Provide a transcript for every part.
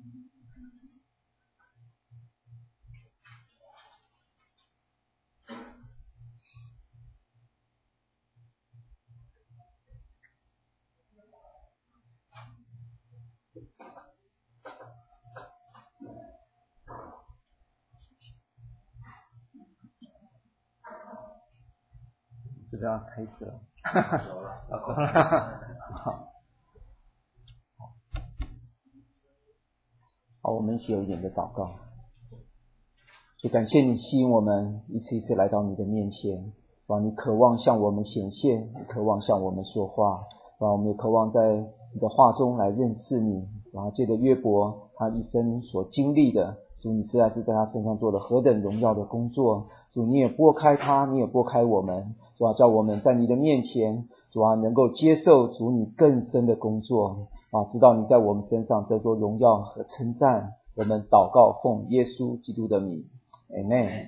是不是要开始了？好，我们一起有一点的祷告。就感谢你吸引我们一次一次来到你的面前，你渴望向我们显现，你渴望向我们说话，我们也渴望在你的话中来认识你。借着约伯他一生所经历的，主你实在是在他身上做了何等荣耀的工作，主你也拨开他，你也拨开我们，主叫我们在你的面前，主能够接受主你更深的工作，知道你在我们身上得着荣耀和称赞。我们祷告奉耶稣基督的名，Amen。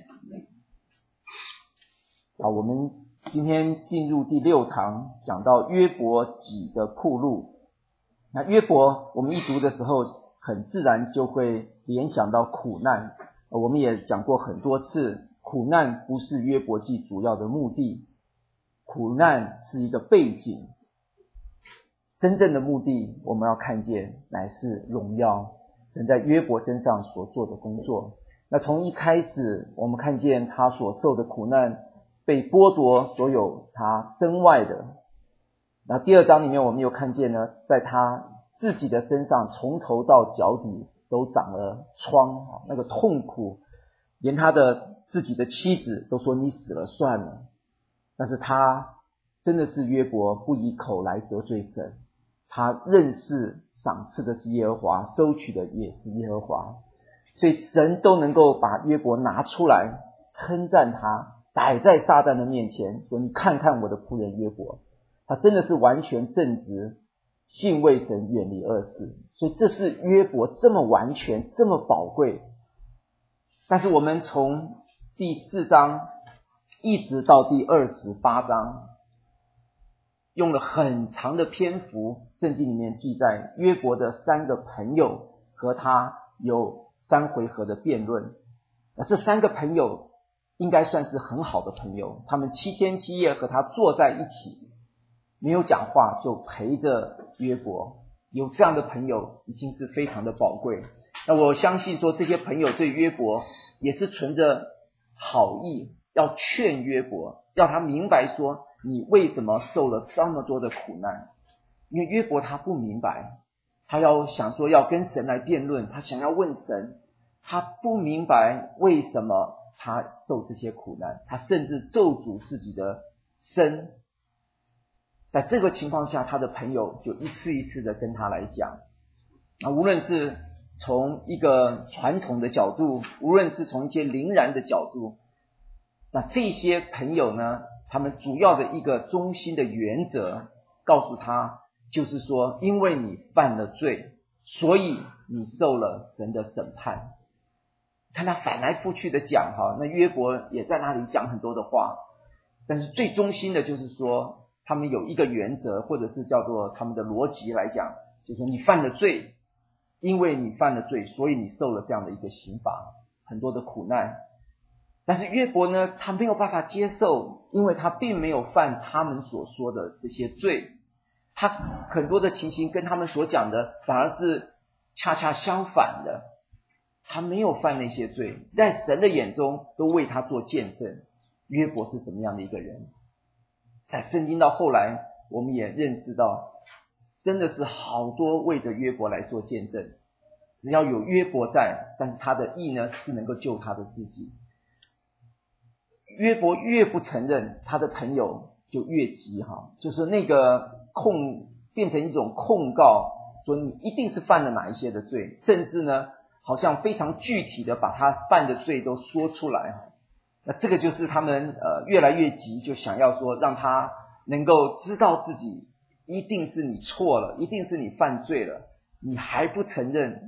好，我们今天进入第6堂，讲到约伯己的暴露。那约伯我们一读的时候很自然就会联想到苦难，我们也讲过很多次，苦难不是约伯记主要的目的，苦难是一个背景，真正的目的我们要看见乃是荣耀神在约伯身上所做的工作。那从一开始我们看见他所受的苦难，被剥夺所有他身外的。那第2章里面我们又看见呢，在他自己的身上从头到脚底都长了疮，那个痛苦连他的自己的妻子都说你死了算了。但是他真的是约伯不以口来得罪神，他认识赏赐的是耶和华，收取的也是耶和华，所以神都能够把约伯拿出来称赞他，摆在撒旦的面前说你看看我的仆人约伯，他真的是完全正直，敬畏神，远离恶事。所以这是约伯这么完全这么宝贵。但是我们从第4章一直到第28章，用了很长的篇幅，圣经里面记载约伯的3个朋友和他有3回合的辩论。这3个朋友应该算是很好的朋友，他们7天7夜和他坐在一起，没有讲话就陪着约伯。有这样的朋友已经是非常的宝贵。那我相信说这些朋友对约伯也是存着好意，要劝约伯，叫他明白说你为什么受了这么多的苦难。因为约伯他不明白，他要想说要跟神来辩论，他想要问神，他不明白为什么他受这些苦难，他甚至咒诅自己的生。在这个情况下，他的朋友就一次一次的跟他来讲，无论是从一个传统的角度，无论是从一些灵然的角度，那这些朋友呢，他们主要的一个中心的原则告诉他，就是说因为你犯了罪，所以你受了神的审判。看他反来覆去的讲，那约伯也在那里讲很多的话，但是最中心的就是说他们有一个原则，或者是叫做他们的逻辑来讲，就是说你犯了罪，因为你犯了罪，所以你受了这样的一个刑罚，很多的苦难。但是约伯呢，他没有办法接受，因为他并没有犯他们所说的这些罪，他很多的情形跟他们所讲的反而是恰恰相反的，他没有犯那些罪，在神的眼中都为他做见证。约伯是怎么样的一个人？在圣经到后来我们也认识到，真的是好多为着约伯来做见证，只要有约伯在，但是他的义呢是能够救他的自己。约伯越不承认，他的朋友就越急，就是那个变成一种控告，说你一定是犯了哪一些的罪，甚至呢好像非常具体的把他犯的罪都说出来。那这个就是他们越来越急，就想要说让他能够知道自己一定是你错了，一定是你犯罪了，你还不承认。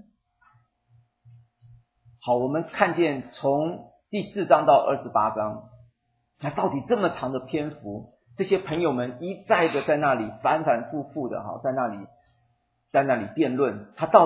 好，我们看见从第4章到28章，那到底这么长的篇幅，这些朋友们一再的在那里反反复复的在那里辩论，他到底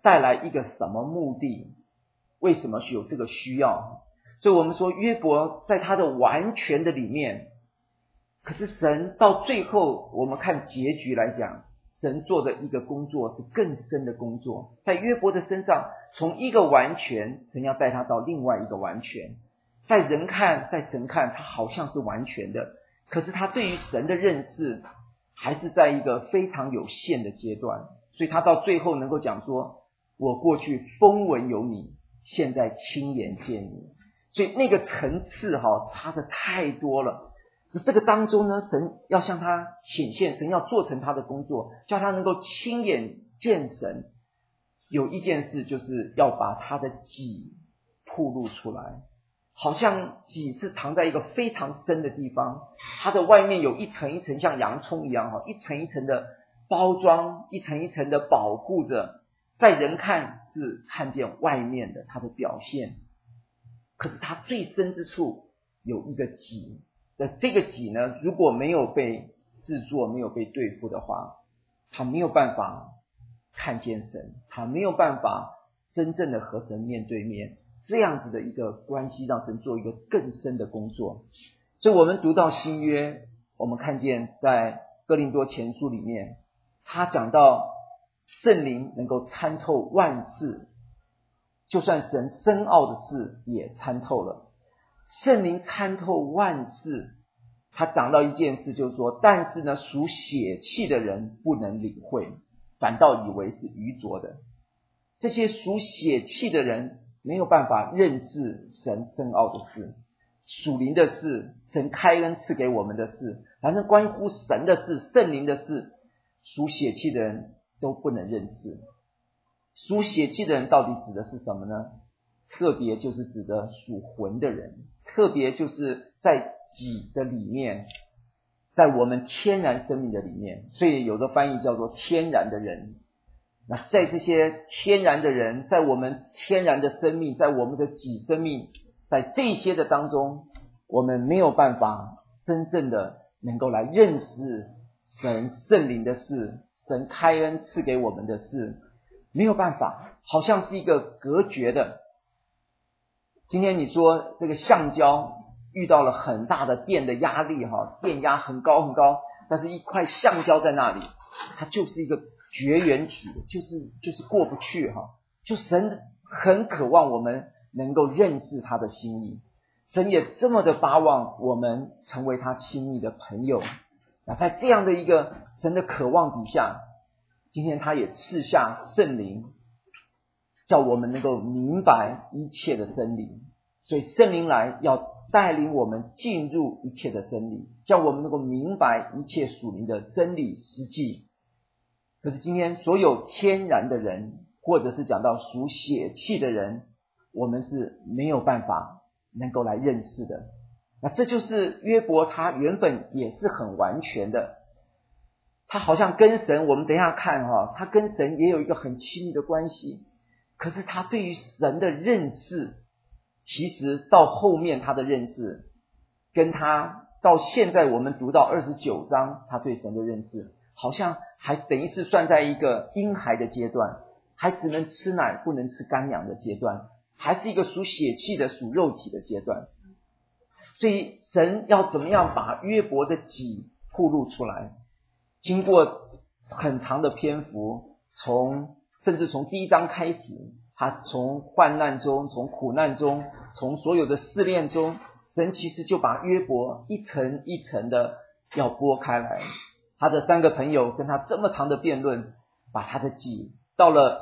带来一个什么目的？为什么有这个需要？所以我们说约伯在他的完全的里面，可是神到最后我们看结局来讲，神做的一个工作是更深的工作，在约伯的身上，从一个完全，神要带他到另外一个完全。在人看，在神看，他好像是完全的，可是他对于神的认识还是在一个非常有限的阶段，所以他到最后能够讲说，我过去风闻有你，现在亲眼见你。所以那个层次差得太多了。这个当中呢，神要向他显现，神要做成他的工作，叫他能够亲眼见神。有一件事就是要把他的己暴露出来，好像己是藏在一个非常深的地方，它的外面有一层一层像洋葱一样，一层一层的包装，一层一层的保护着，在人看是看见外面的它的表现，可是它最深之处有一个己。那这个己呢，如果没有被制作，没有被对付的话，他没有办法看见神，他没有办法真正的和神面对面，这样子的一个关系让神做一个更深的工作。所以我们读到新约，我们看见在哥林多前书里面，他讲到圣灵能够参透万事，就算神深奥的事也参透了。圣灵参透万事，他讲到一件事，就是说，但是呢，属血气的人不能领会，反倒以为是愚拙的。这些属血气的人没有办法认识神深奥的事，属灵的事，神开恩赐给我们的事，反正关乎神的事，圣灵的事，属血气的人都不能认识。属血气的人到底指的是什么呢？特别就是指的属魂的人，特别就是在己的里面，在我们天然生命的里面，所以有的翻译叫做天然的人。那在这些天然的人，在我们天然的生命，在我们的己生命，在这些的当中，我们没有办法真正的能够来认识神圣灵的事，神开恩赐给我们的事，没有办法，好像是一个隔绝的。今天你说这个橡胶遇到了很大的电的压力，电压很高很高，但是一块橡胶在那里，它就是一个绝缘体，就是过不去。就神很渴望我们能够认识他的心意，神也这么的巴望我们成为他亲密的朋友。那在这样的一个神的渴望底下，今天他也赐下圣灵，叫我们能够明白一切的真理。所以圣灵来要带领我们进入一切的真理，叫我们能够明白一切属灵的真理实际。可是今天所有天然的人，或者是讲到属血气的人，我们是没有办法能够来认识的。那这就是约伯，他原本也是很完全的，他好像跟神，我们等一下看他跟神也有一个很亲密的关系，可是他对于神的认识，其实到后面他的认识跟他到现在我们读到29章他对神的认识，好像还是等于是算在一个婴孩的阶段，还只能吃奶不能吃干粮的阶段，还是一个属血气的属肉体的阶段。所以神要怎么样把约伯的己暴露出来，经过很长的篇幅，甚至从第1章开始，他从患难中，从苦难中，从所有的试炼中，神其实就把约伯一层一层的要剥开来。他的3个朋友跟他这么长的辩论，把他的己到了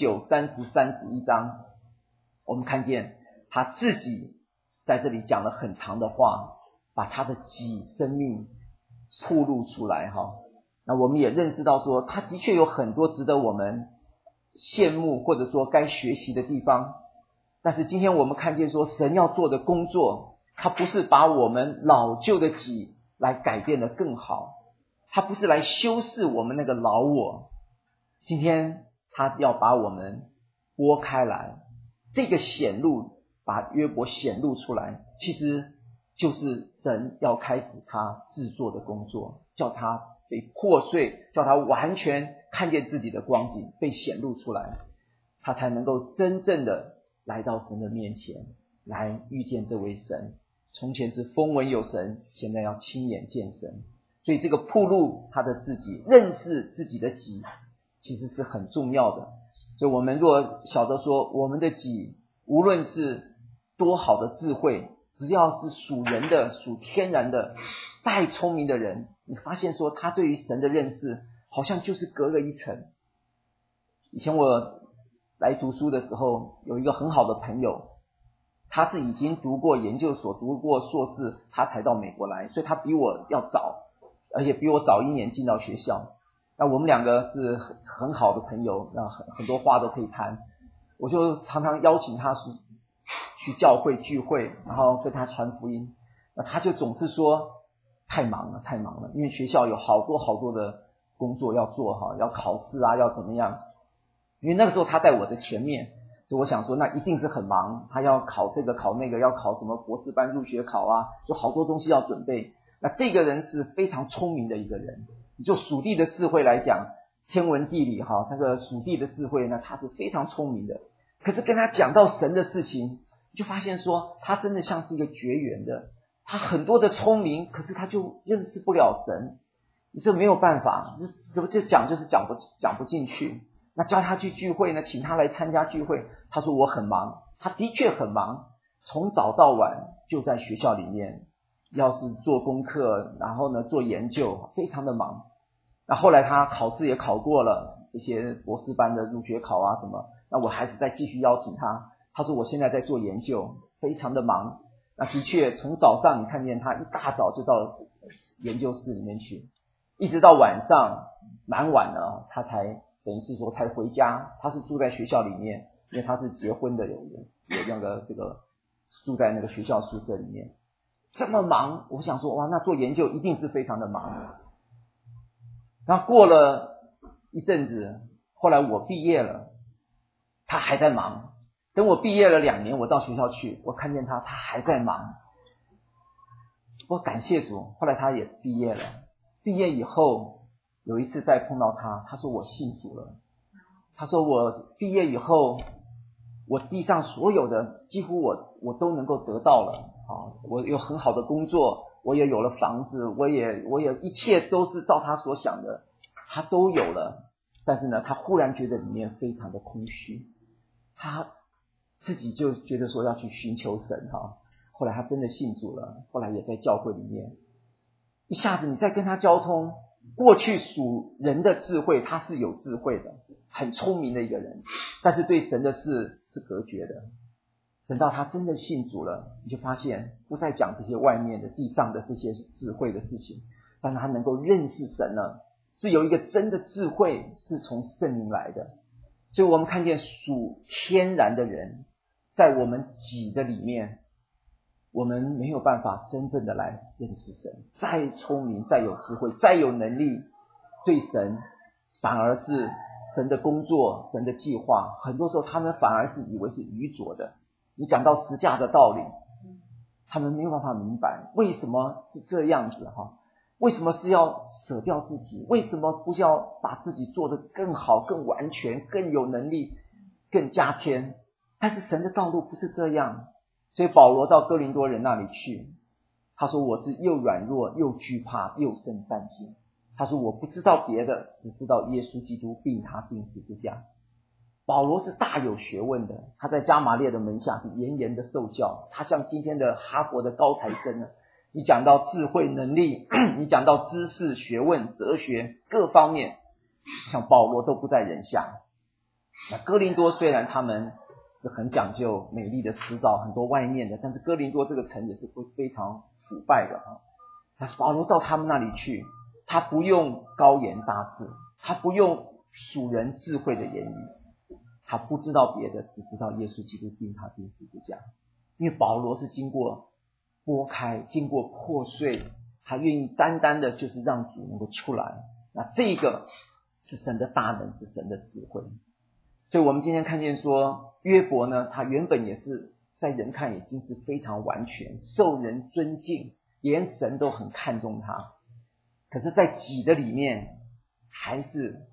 29、30、31章，我们看见他自己在这里讲了很长的话，把他的己生命暴露出来。那我们也认识到说，他的确有很多值得我们羡慕或者说该学习的地方。但是今天我们看见说，神要做的工作，他不是把我们老旧的己来改变得更好，他不是来修饰我们那个老我，今天他要把我们拨开来，这个显露，把约伯显露出来，其实就是神要开始他制作的工作，叫他被破碎，叫他完全看见自己的光景被显露出来。 他才能够真正的来到神的面前，来遇见这位神。从前是风闻有神，现在要亲眼见神。所以这个暴露他的自己，认识自己的己，其实是很重要的。所以我们若晓得说，我们的己无论是多好的智慧，只要是属人的、属天然的，再聪明的人，你发现说他对于神的认识好像就是隔了一层。以前我来读书的时候，有一个很好的朋友，他是已经读过研究所、读过硕士，他才到美国来，所以他比我要早，而且比我早1年进到学校。那我们两个是很好的朋友，那很多话都可以谈。我就常常邀请他去教会聚会，然后跟他传福音。那他就总是说太忙了，因为学校有好多的工作要做哈，要考试啊，要怎么样。因为那个时候他在我的前面，所以我想说那一定是很忙，他要考这个考那个，要考什么博士班入学考啊，就好多东西要准备。那这个人是非常聪明的一个人，就属地的智慧来讲，天文地理哈，那个属地的智慧呢，他是非常聪明的。可是跟他讲到神的事情，就发现说他真的像是一个绝缘的，他很多的聪明，可是他就认识不了神，这没有办法，怎么就讲讲不进去。那叫他去聚会呢，请他来参加聚会，他说我很忙，他的确很忙，从早到晚就在学校里面，要是做功课，然后呢做研究，非常的忙。那后来他考试也考过了，这些博士班的入学考啊什么，那我还是再继续邀请他，他说我现在在做研究，非常的忙。那的确从早上你看见他一大早就到研究室里面去，一直到晚上蛮晚了，他才等于是说才回家。他是住在学校里面，因为他是结婚的，有那个这个住在那个学校宿舍里面。这么忙，我想说哇，那做研究一定是非常的忙。然后过了一阵子，后来我毕业了，他还在忙。等我毕业了2年，我到学校去，我看见他还在忙。我感谢主，后来他也毕业了。毕业以后有一次再碰到他，他说我信主了。他说我毕业以后，我地上所有的几乎我都能够得到了啊，我有很好的工作，我也有了房子，我也一切都是照他所想的，他都有了。但是呢，他忽然觉得里面非常的空虚，他自己就觉得说要去寻求神哈。后来他真的信主了，后来也在教会里面。一下子你再跟他交通，过去属人的智慧，他是有智慧的，很聪明的一个人，但是对神的事是隔绝的。等到他真的信主了，你就发现不再讲这些外面的地上的这些智慧的事情，但是他能够认识神了，是有一个真的智慧是从圣灵来的。所以我们看见属天然的人，在我们己的里面，我们没有办法真正的来认识神。再聪明，再有智慧，再有能力，对神反而是神的工作，神的计划，很多时候他们反而是以为是愚拙的。你讲到十架的道理，他们没有办法明白为什么是这样子哈，为什么是要舍掉自己，为什么不是要把自己做得更好、更完全、更有能力、更加添。但是神的道路不是这样。所以保罗到哥林多人那里去，他说我是又软弱又惧怕又甚战兢。他说我不知道别的，只知道耶稣基督并他钉十字架。保罗是大有学问的，他在加马列的门下是严严的受教，他像今天的哈佛的高材生呢。你讲到智慧能力，你讲到知识学问哲学各方面，像保罗都不在人下。那哥林多虽然他们是很讲究美丽的辞藻，很多外面的，但是哥林多这个城也是非常腐败的啊。但是保罗到他们那里去，他不用高言大志，他不用属人智慧的言语，他不知道别的，只知道耶稣基督并他钉十字架。因为保罗是经过剥开，经过破碎，他愿意单单的就是让主能够出来。那这个是神的大能，是神的智慧。所以我们今天看见说约伯呢，他原本也是在人看已经是非常完全，受人尊敬，连神都很看重他。可是在己的里面还是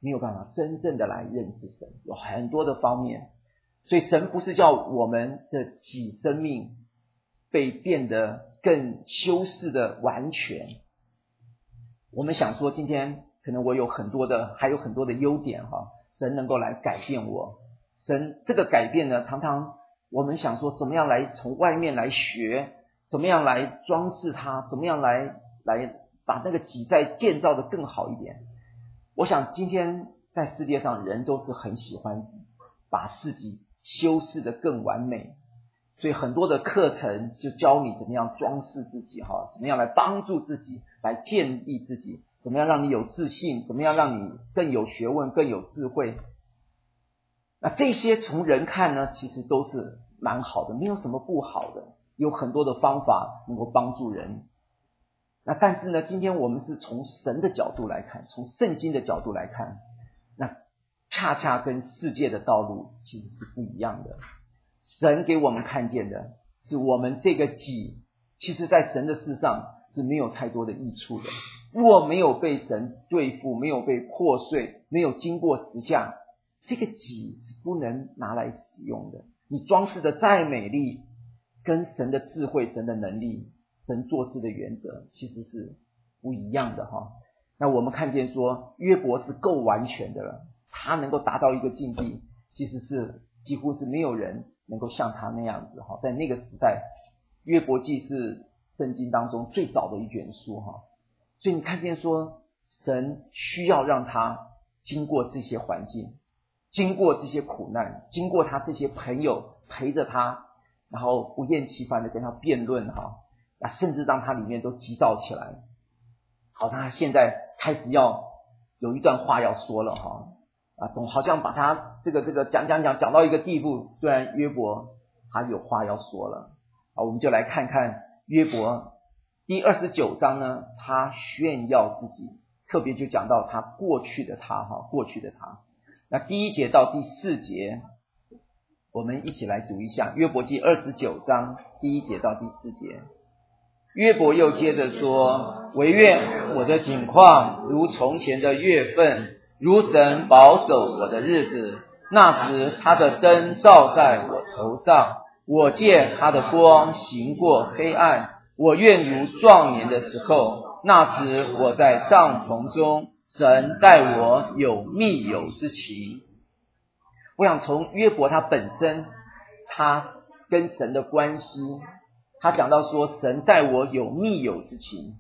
没有办法真正的来认识神，有很多的方面。所以神不是叫我们的己生命被变得更修饰的完全。我们想说今天可能我还有很多的优点神能够来改变我。神这个改变呢，常常我们想说怎么样来从外面来学，怎么样来装饰它，怎么样来把那个己再建造的更好一点。我想今天在世界上人都是很喜欢把自己修饰的更完美，所以很多的课程就教你怎么样装饰自己怎么样来帮助自己，来建立自己，怎么样让你有自信，怎么样让你更有学问，更有智慧。那这些从人看呢，其实都是蛮好的，没有什么不好的，有很多的方法能够帮助人。那但是呢，今天我们是从神的角度来看，从圣经的角度来看，那恰恰跟世界的道路其实是不一样的。神给我们看见的是我们这个己，其实在神的事上是没有太多的益处的。若没有被神对付，没有被破碎，没有经过十架，这个己是不能拿来使用的。你装饰的再美丽，跟神的智慧，神的能力，神做事的原则其实是不一样的那我们看见说约伯是够完全的了，他能够达到一个境地，其实是几乎是没有人能够像他那样子在那个时代，约伯记是圣经当中最早的一卷书所以你看见说神需要让他经过这些环境，经过这些苦难，经过他这些朋友陪着他，然后不厌其烦的跟他辩论甚至让他里面都急躁起来。好，他现在开始要有一段话要说了总好像把他这个讲到一个地步，虽然约伯他有话要说了我们就来看看约伯第29章呢，他炫耀自己，特别就讲到他过去的他。那第1节到第4节我们一起来读一下约伯记29章第1节到第4节。约伯又接着说，惟愿我的景况如从前的月份，如神保守我的日子，那时他的灯照在我头上，我见他的光行过黑暗。我愿如壮年的时候，那时我在帐篷中，神待我有密友之情。我想从约伯他本身，他跟神的关系，他讲到说神待我有密友之情。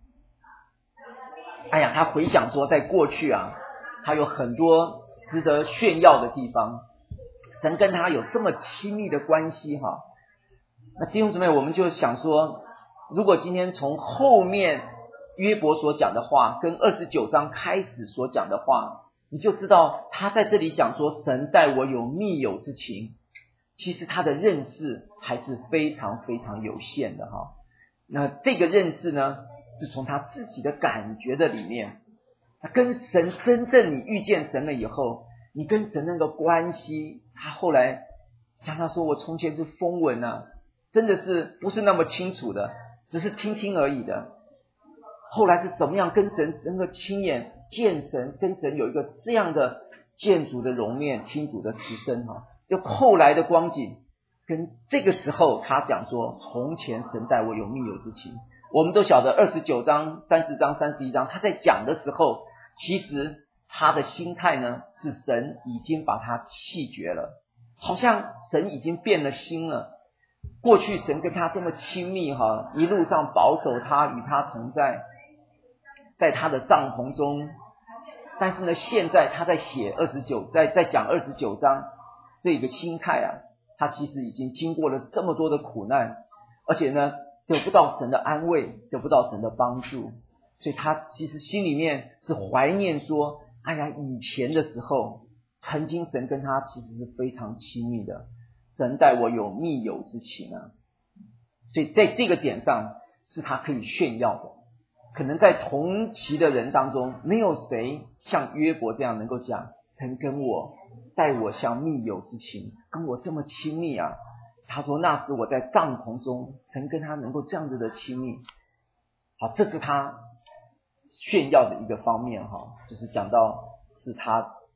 他回想说在过去他有很多值得炫耀的地方，神跟他有这么亲密的关系那弟兄姊妹，我们就想说，如果今天从后面约伯所讲的话跟29章开始所讲的话，你就知道他在这里讲说神待我有密友之情，其实他的认识还是非常非常有限的那这个认识呢，是从他自己的感觉的里面，跟神真正你遇见神了以后，你跟神那个关系，他后来讲他说我从前是风闻真的是不是那么清楚的，只是听听而已的。后来是怎么样跟神真的亲眼见神，跟神有一个这样的见主的容面，听主的慈声就后来的光景跟这个时候他讲说从前神待我有密友之情。我们都晓得29章30章31章他在讲的时候，其实他的心态呢是神已经把他弃绝了，好像神已经变了心了。过去神跟他这么亲密一路上保守他，与他同在，在他的帐篷中。但是呢，现在他在写在讲29章，这个心态他其实已经经过了这么多的苦难，而且呢得不到神的安慰，得不到神的帮助，所以他其实心里面是怀念说以前的时候曾经神跟他其实是非常亲密的，神待我有密友之情所以在这个点上是他可以炫耀的。可能在同期的人当中，没有谁像约伯这样能够讲神跟我待我像密友之情，跟我这么亲密他说那时我在帐篷中，神跟他能够这样子的亲密。好，这是他炫耀的一个方面就是讲到是他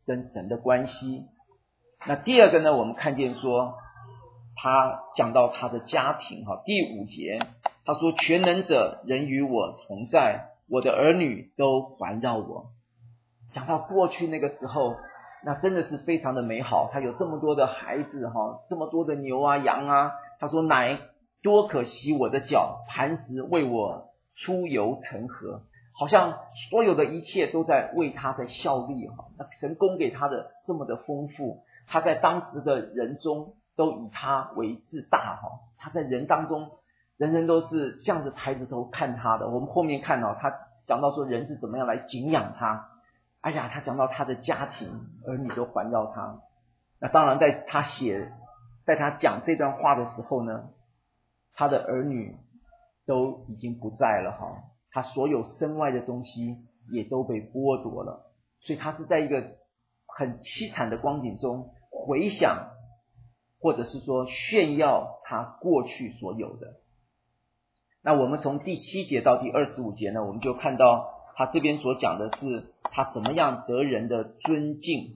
跟神的关系。那第二个呢，我们看见说他讲到他的家庭第5节，他说全能者人与我同在，我的儿女都环绕我。讲到过去那个时候，那真的是非常的美好，他有这么多的孩子这么多的牛啊羊啊，他说奶多可洗我的脚，磐石为我出油成河，好像所有的一切都在为他的效力那神供给他的这么的丰富，他在当时的人中都以他为至大他在人当中人人都是这样子抬着头看他的。我们后面看他讲到说人是怎么样来敬仰他，哎呀，他讲到他的家庭儿女都环绕他。那当然在他讲这段话的时候呢，他的儿女都已经不在了他所有身外的东西也都被剥夺了，所以他是在一个很凄惨的光景中回想或者是说炫耀他过去所有的。那我们从第7节到第25节呢，我们就看到他这边所讲的是他怎么样得人的尊敬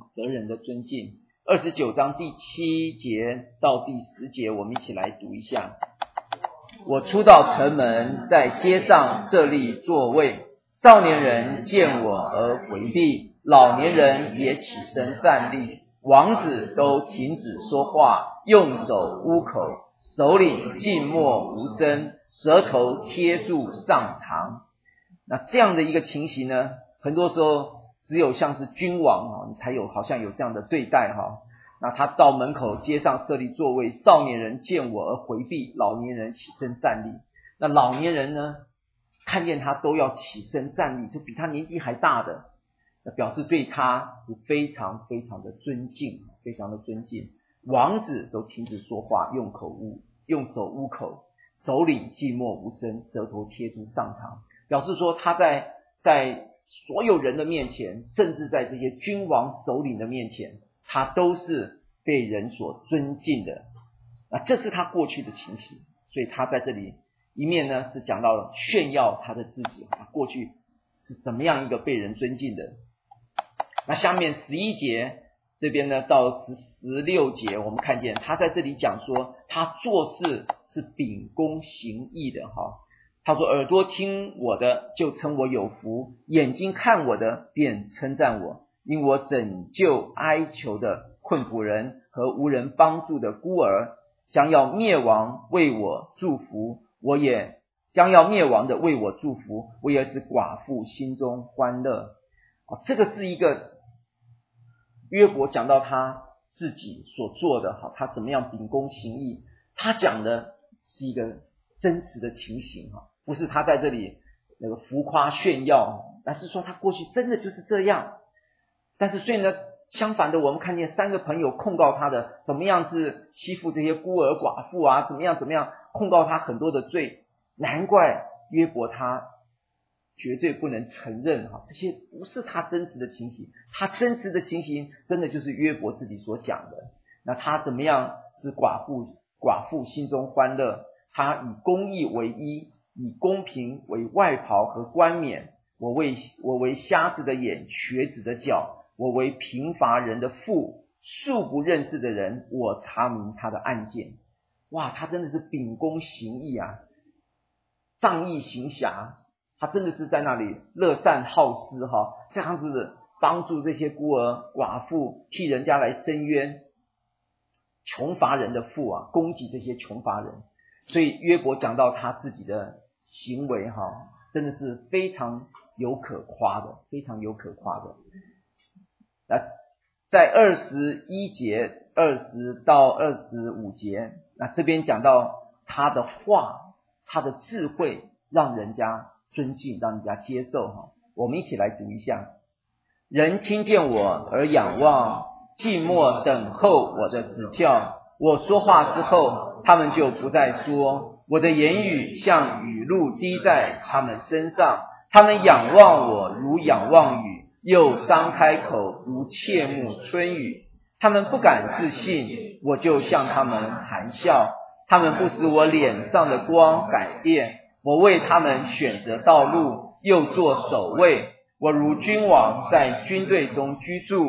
29章第7节到第10节，我们一起来读一下。我出到城门，在街上设立座位，少年人见我而回避，老年人也起身站立，王子都停止说话，用手捂口，首领静默无声，舌头贴住上膛。那这样的一个情形呢，很多时候只有像是君王你才有好像有这样的对待那他到门口街上设立座位，少年人见我而回避，老年人起身站立。那老年人呢，看见他都要起身站立，就比他年纪还大的，那表示对他是非常非常的尊敬，非常的尊敬。王子都停止说话，用手捂口，首领寂寞无声，舌头贴住上膛，表示说他在所有人的面前，甚至在这些君王首领的面前，他都是被人所尊敬的。那这是他过去的情形，所以他在这里一面呢是讲到了炫耀他的自己过去是怎么样一个被人尊敬的。那下面11节这边呢到16节，我们看见他在这里讲说他做事是秉公行义的他说耳朵听我的就称我有福，眼睛看我的便称赞我，因我拯救哀求的困苦人和无人帮助的孤儿，将要灭亡为我祝福，我也将要灭亡的为我祝福，我也使寡妇心中欢乐。这个是一个约伯讲到他自己所做的他怎么样秉公行义，他讲的是一个真实的情形不是他在这里那个浮夸炫耀，但是说他过去真的就是这样。但是所以呢，相反的我们看见3个朋友控告他的怎么样是欺负这些孤儿寡妇怎么样控告他很多的罪，难怪约伯他绝对不能承认这些不是他真实的情形，他真实的情形真的就是约伯自己所讲的。那他怎么样使寡妇心中欢乐，他以公义为衣，以公平为外袍和冠冕，我为瞎子的眼，瘸子的脚，我为贫乏人的父，素不认识的人，我查明他的案件。哇，他真的是秉公行义仗义行侠，他真的是在那里乐善好施这样子帮助这些孤儿寡妇，替人家来伸冤，穷乏人的父攻击这些穷乏人。所以约伯讲到他自己的行为真的是非常有可夸的，非常有可夸的。那在21节20到25节，那这边讲到他的话，他的智慧让人家尊敬，让人家接受我们一起来读一下。人听见我而仰望，静默等候我的指教，我说话之后他们就不再说，我的言语像雨露滴在他们身上，他们仰望我如仰望雨，又张开口如切慕春雨。他们不敢置信，我就向他们含笑，他们不使我脸上的光改变，我为他们选择道路，又做守卫。我如君王在军队中居住，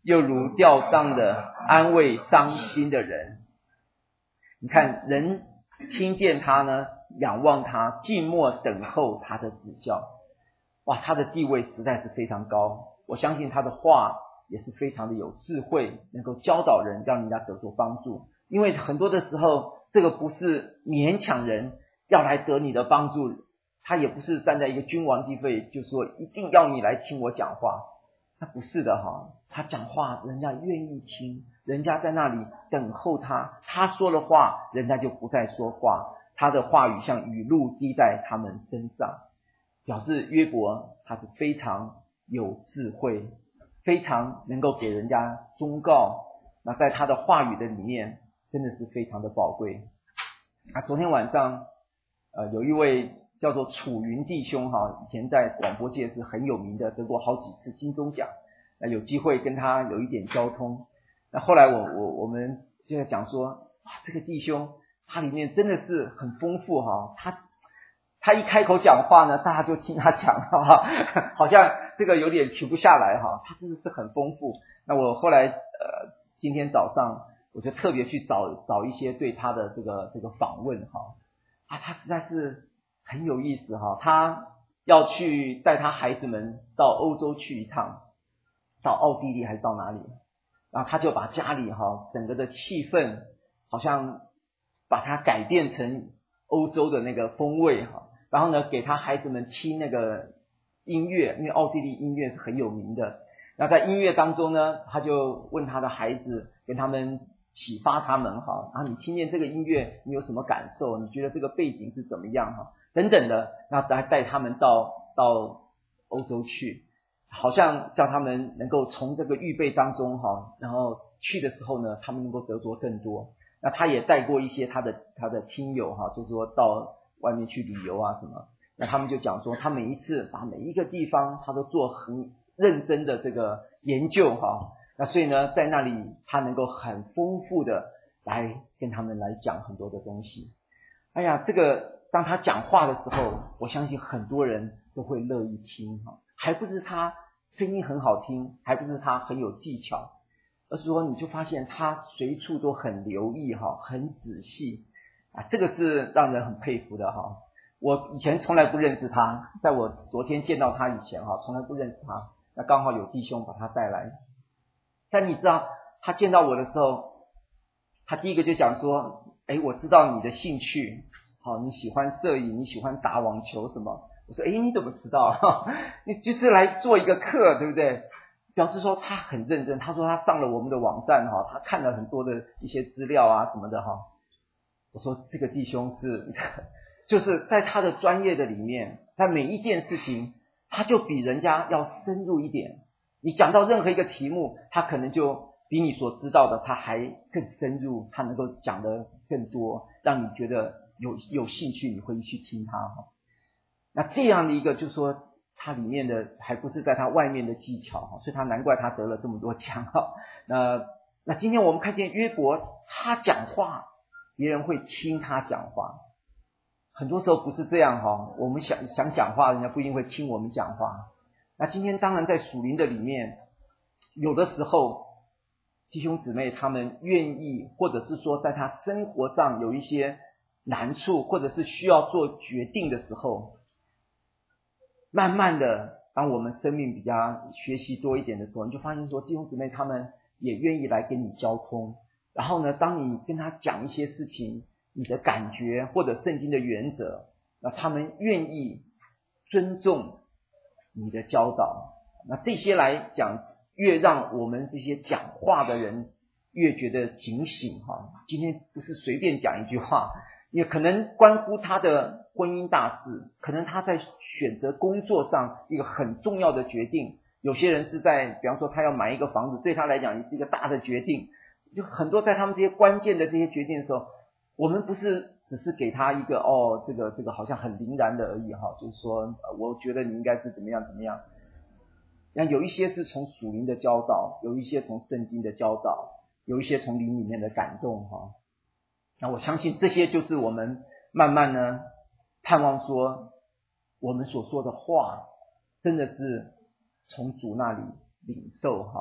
又如吊丧的安慰伤心的人。你看，人听见他呢，仰望他，静默等候他的指教。哇，他的地位实在是非常高，我相信他的话也是非常的有智慧，能够教导人，让人家得到帮助。因为很多的时候，这个不是勉强人要来得你的帮助，他也不是站在一个君王地位，就说一定要你来听我讲话，那不是的哈。他讲话人家愿意听，人家在那里等候他，他说了话人家就不再说话，他的话语像雨露滴在他们身上，表示约伯他是非常有智慧，非常能够给人家忠告，那在他的话语的里面真的是非常的宝贵。昨天晚上有一位叫做楚云弟兄哈，以前在广播界是很有名的，得过好几次金钟奖，有机会跟他有一点交通。那后来我们就在讲说，这个弟兄他里面真的是很丰富哈，他一开口讲话呢，大家就听他讲哈，好像这个有点停不下来哈，他真的是很丰富。那我后来今天早上我就特别去找一些对他的这个访问哈，他实在是很有意思哈，他要去带他孩子们到欧洲去一趟，到奥地利还是到哪里，然后他就把家里整个的气氛好像把它改变成欧洲的那个风味然后呢给他孩子们听那个音乐，因为奥地利音乐是很有名的。那在音乐当中呢，他就问他的孩子，跟他们启发他们你听见这个音乐你有什么感受，你觉得这个背景是怎么样等等的，那带他们到欧洲去，好像叫他们能够从这个预备当中然后去的时候呢，他们能够得着更多。那他也带过一些他的听友就是说到外面去旅游什么，那他们就讲说，他每一次把每一个地方他都做很认真的这个研究那所以呢，在那里他能够很丰富的来跟他们来讲很多的东西。哎呀，这个当他讲话的时候，我相信很多人都会乐意听还不是他声音很好听，还不是他很有技巧，而是说你就发现他随处都很留意很仔细这个是让人很佩服的我以前从来不认识他，在我昨天见到他以前从来不认识他，那刚好有弟兄把他带来。但你知道他见到我的时候，他第一个就讲说，我知道你的兴趣你喜欢摄影，你喜欢打网球什么。我说你怎么知道你就是来做一个课对不对，表示说他很认真。他说他上了我们的网站他看了很多的一些资料什么的我说这个弟兄是就是在他的专业的里面，在每一件事情他就比人家要深入一点。你讲到任何一个题目，他可能就比你所知道的他还更深入，他能够讲得更多，让你觉得有兴趣，你会去听他那这样的一个就是说他里面的还不是在他外面的技巧所以他难怪他得了这么多奖那今天我们看见约伯他讲话，别人会听他讲话。很多时候不是这样我们想讲话，人家不一定会听我们讲话。那今天当然在属灵的里面，有的时候弟兄姊妹他们愿意，或者是说在他生活上有一些难处，或者是需要做决定的时候，慢慢的当我们生命比较学习多一点的时候，你就发现说弟兄姊妹他们也愿意来跟你交通。然后呢，当你跟他讲一些事情，你的感觉或者圣经的原则，那他们愿意尊重你的教导。那这些来讲，越让我们这些讲话的人越觉得警醒今天不是随便讲一句话，也可能关乎他的婚姻大事，可能他在选择工作上一个很重要的决定。有些人是在比方说他要买一个房子，对他来讲也是一个大的决定。就很多在他们这些关键的这些决定的时候，我们不是只是给他一个这个好像很凌然的而已就是说我觉得你应该是怎么样怎么样。那有一些是从属灵的教导，有一些从圣经的教导，有一些从灵里面的感动那我相信这些就是我们慢慢呢盼望说我们所说的话真的是从主那里领受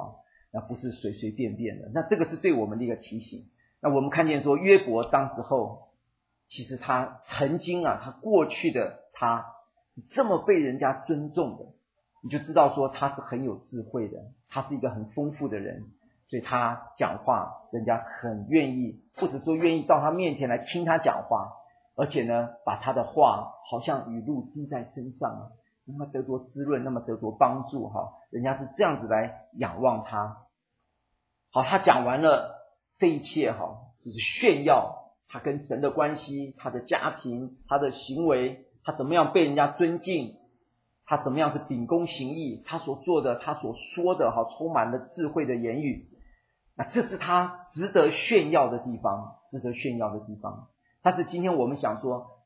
那不是随随便便的。那这个是对我们的一个提醒。那我们看见说约伯当时候，其实他曾经他过去的他是这么被人家尊重的，你就知道说他是很有智慧的，他是一个很丰富的人，所以他讲话人家很愿意，不只说愿意到他面前来听他讲话，而且呢把他的话好像雨露滴在身上那么得多滋润，那么得多帮助人家是这样子来仰望他。好，他讲完了这一切只是炫耀他跟神的关系，他的家庭，他的行为，他怎么样被人家尊敬，他怎么样是秉公行义，他所做的，他所说的充满了智慧的言语。那这是他值得炫耀的地方，值得炫耀的地方。但是今天我们想说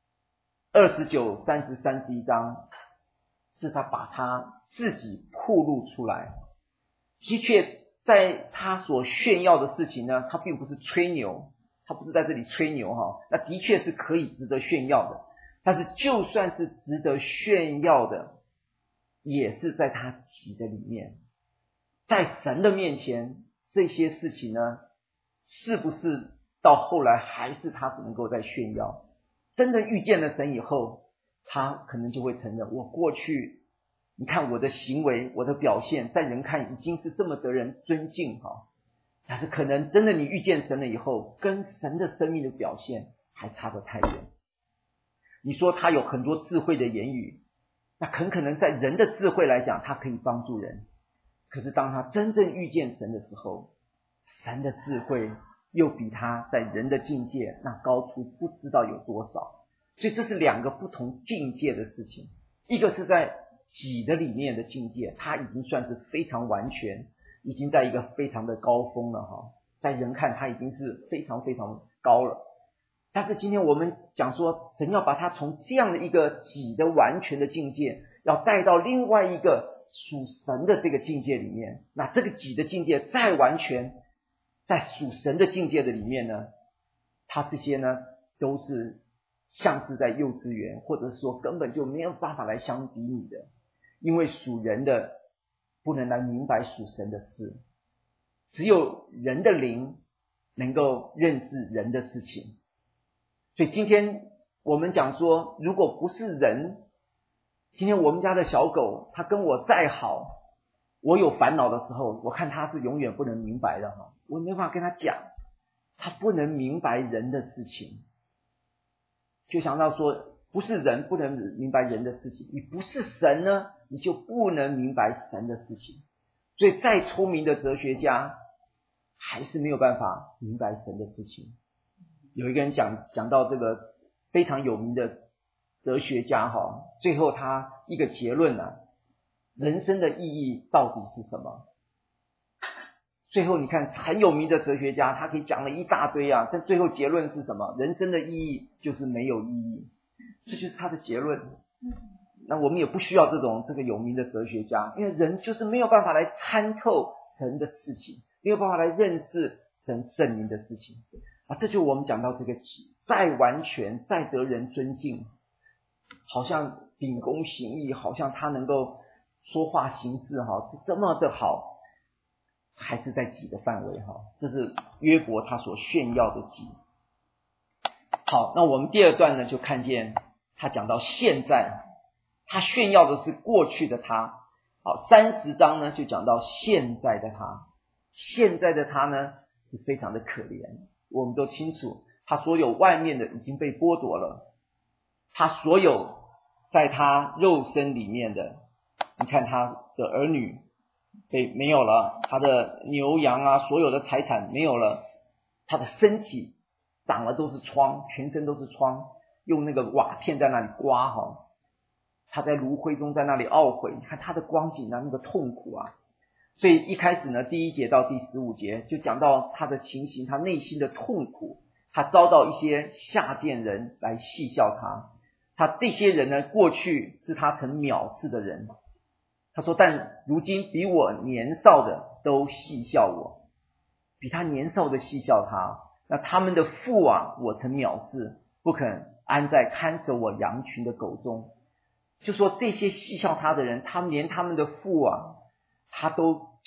29、30、31章是他把他自己暴露出来。的确在他所炫耀的事情呢，他并不是吹牛，他不是在这里吹牛那的确是可以值得炫耀的。但是就算是值得炫耀的，也是在他己的里面。在神的面前，这些事情呢，是不是到后来还是他能够再炫耀？真的遇见了神以后，他可能就会承认，我过去你看我的行为，我的表现在人看已经是这么得人尊敬但是可能真的你遇见神了以后，跟神的生命的表现还差得太远。你说他有很多智慧的言语，那很可能在人的智慧来讲他可以帮助人，可是当他真正遇见神的时候，神的智慧又比他在人的境界那高出不知道有多少。所以这是两个不同境界的事情。一个是在己的里面的境界，他已经算是非常完全，已经在一个非常的高峰了在人看他已经是非常非常高了。但是今天我们讲说，神要把他从这样的一个己的完全的境界，要带到另外一个属神的这个境界里面。那这个己的境界再完全，在属神的境界的里面呢，他这些呢都是像是在幼稚园，或者是说根本就没有办法来相比拟的。因为属人的不能来明白属神的事，只有人的灵能够认识人的事情。所以今天我们讲说，如果不是人，今天我们家的小狗它跟我再好，我有烦恼的时候，我看它是永远不能明白的我没办法跟它讲，它不能明白人的事情。就想到说，不是人不能明白人的事情，你不是神呢，你就不能明白神的事情。所以再聪明的哲学家还是没有办法明白神的事情。有一个人讲到这个非常有名的哲学家最后他一个结论人生的意义到底是什么？最后你看很有名的哲学家，他可以讲了一大堆但最后结论是什么？人生的意义就是没有意义，这就是他的结论。那我们也不需要这个有名的哲学家，因为人就是没有办法来参透神的事情，没有办法来认识神圣灵的事情这就我们讲到这个己，再完全再得人尊敬，好像秉公行义，好像他能够说话行事是这么的好，还是在己的范围这是约伯他所炫耀的己。好，那我们第二段呢，就看见他讲到现在，他炫耀的是过去的他。好，30章呢就讲到现在的他。现在的他呢是非常的可怜，我们都清楚，他所有外面的已经被剥夺了，他所有在他肉身里面的，你看他的儿女没有了，他的牛羊所有的财产没有了，他的身体长了都是疮，全身都是疮，用那个瓦片在那里刮他在炉灰中在那里懊悔，你看他的光景那个痛苦所以一开始呢，第1节到第15节就讲到他的情形，他内心的痛苦，他遭到一些下贱人来戏笑他这些人呢，过去是他曾藐视的人。他说，但如今比我年少的都戏笑我，比他年少的戏笑他。那他们的父我曾藐视，不肯安在看守我羊群的狗中。就说这些戏笑他的人，他们连他们的父他都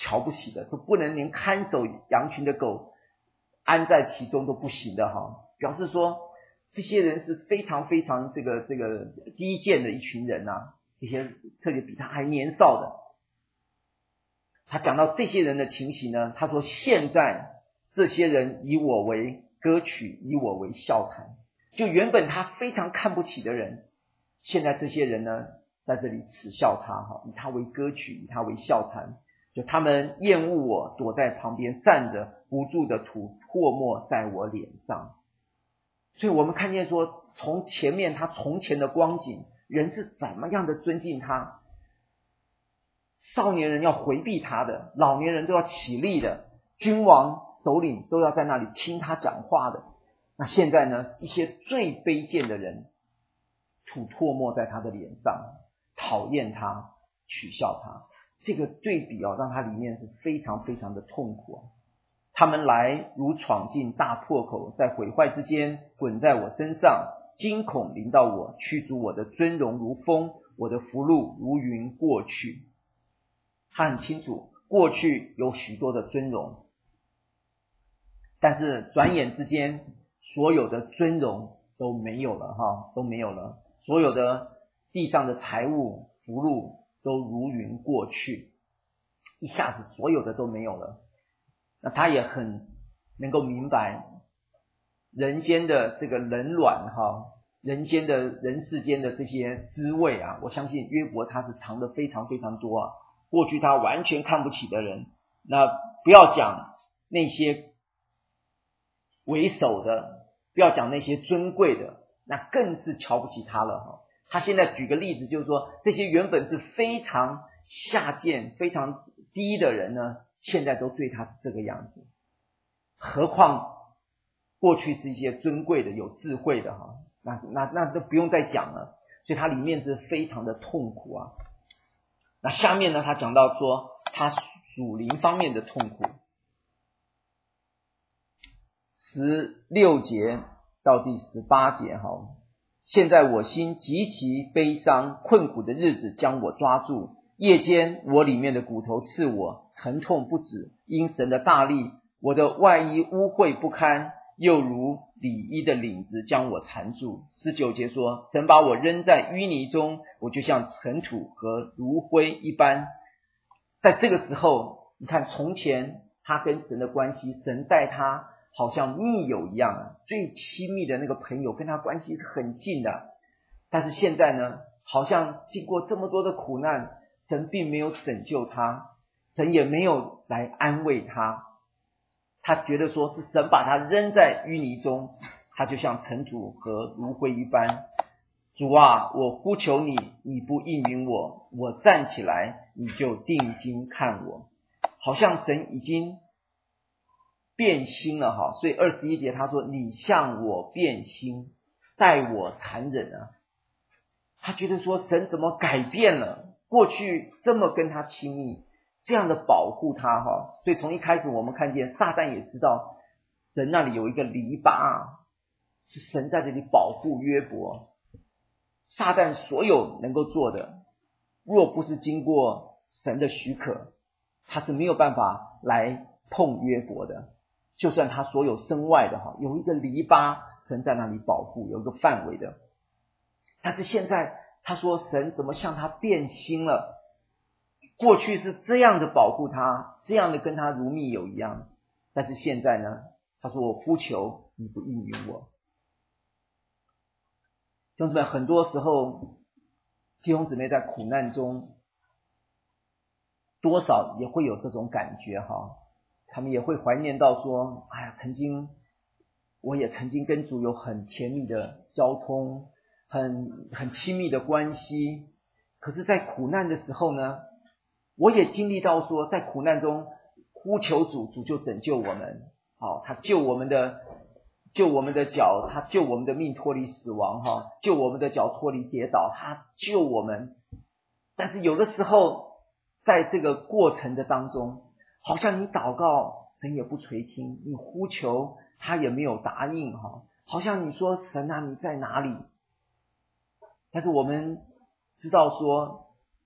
瞧不起的，都不能连看守羊群的狗安在其中都不行的哈，表示说这些人是非常非常这个低贱的一群人啊，这些特别比他还年少的。他讲到这些人的情形呢，他说现在这些人以我为歌曲，以我为笑谈。就原本他非常看不起的人，现在这些人呢在这里耻笑他哈，以他为歌曲，以他为笑谈。就他们厌恶我，躲在旁边站着，不住的吐唾沫在我脸上。所以我们看见说，从前面他从前的光景，人是怎么样的尊敬他，少年人要回避他的，老年人都要起立的，君王首领都要在那里听他讲话的。那现在呢，一些最卑贱的人吐唾沫在他的脸上，讨厌他，取笑他。这个对比让他里面是非常非常的痛苦啊。他们来如闯进大破口，在毁坏之间滚在我身上，惊恐临到我，驱逐我的尊荣如风，我的福禄如云过去。他很清楚过去有许多的尊荣，但是转眼之间所有的尊荣都没有了哈，都没有了，所有的地上的财物福禄都如云过去，一下子所有的都没有了。那他也很能够明白人间的这个冷暖哈，人世间的这些滋味啊，我相信约伯他是尝得非常非常多啊。过去他完全看不起的人，那不要讲那些为首的，不要讲那些尊贵的，那更是瞧不起他了哈。他现在举个例子，就是说这些原本是非常下贱非常低的人呢，现在都对他是这个样子，何况过去是一些尊贵的有智慧的哈，那都不用再讲了。所以他里面是非常的痛苦啊。那下面呢，他讲到说他属灵方面的痛苦，16节到第18节哈。现在我心极其悲伤，困苦的日子将我抓住，夜间我里面的骨头刺我，疼痛不止，因神的大力，我的外衣污秽不堪，又如里衣的领子将我缠住。19节说，神把我扔在淤泥中，我就像尘土和炉灰一般。在这个时候，你看从前他跟神的关系，神待他好像密友一样啊，最亲密的那个朋友，跟他关系是很近的。但是现在呢，好像经过这么多的苦难，神并没有拯救他，神也没有来安慰他，他觉得说是神把他扔在淤泥中，他就像尘土和炉灰一般。主啊，我呼求你，你不应允我，我站起来，你就定睛看我。好像神已经变心了哈，所以21节他说，你向我变心，待我残忍啊。他觉得说神怎么改变了，过去这么跟他亲密，这样的保护他哈。所以从一开始我们看见撒旦也知道神那里有一个篱笆啊，是神在这里保护约伯。撒旦所有能够做的，若不是经过神的许可，他是没有办法来碰约伯的。就算他所有身外的哈，有一个篱笆，神在那里保护，有一个范围的。但是现在他说神怎么向他变心了，过去是这样的保护他，这样的跟他如密友一样，但是现在呢，他说我呼求你不应允我。弟兄姊妹，很多时候弟兄姊妹在苦难中多少也会有这种感觉哈，他们也会怀念到说，哎呀，我也曾经跟主有很甜蜜的交通，很亲密的关系，可是在苦难的时候呢，我也经历到说，在苦难中呼求主，主就拯救我们，他救我们的脚，他救我们的命脱离死亡哈，救我们的脚脱离跌倒，他救我们。但是有的时候在这个过程的当中，好像你祷告神也不垂听，你呼求他也没有答应哈，好像你说神啊你在哪里？但是我们知道说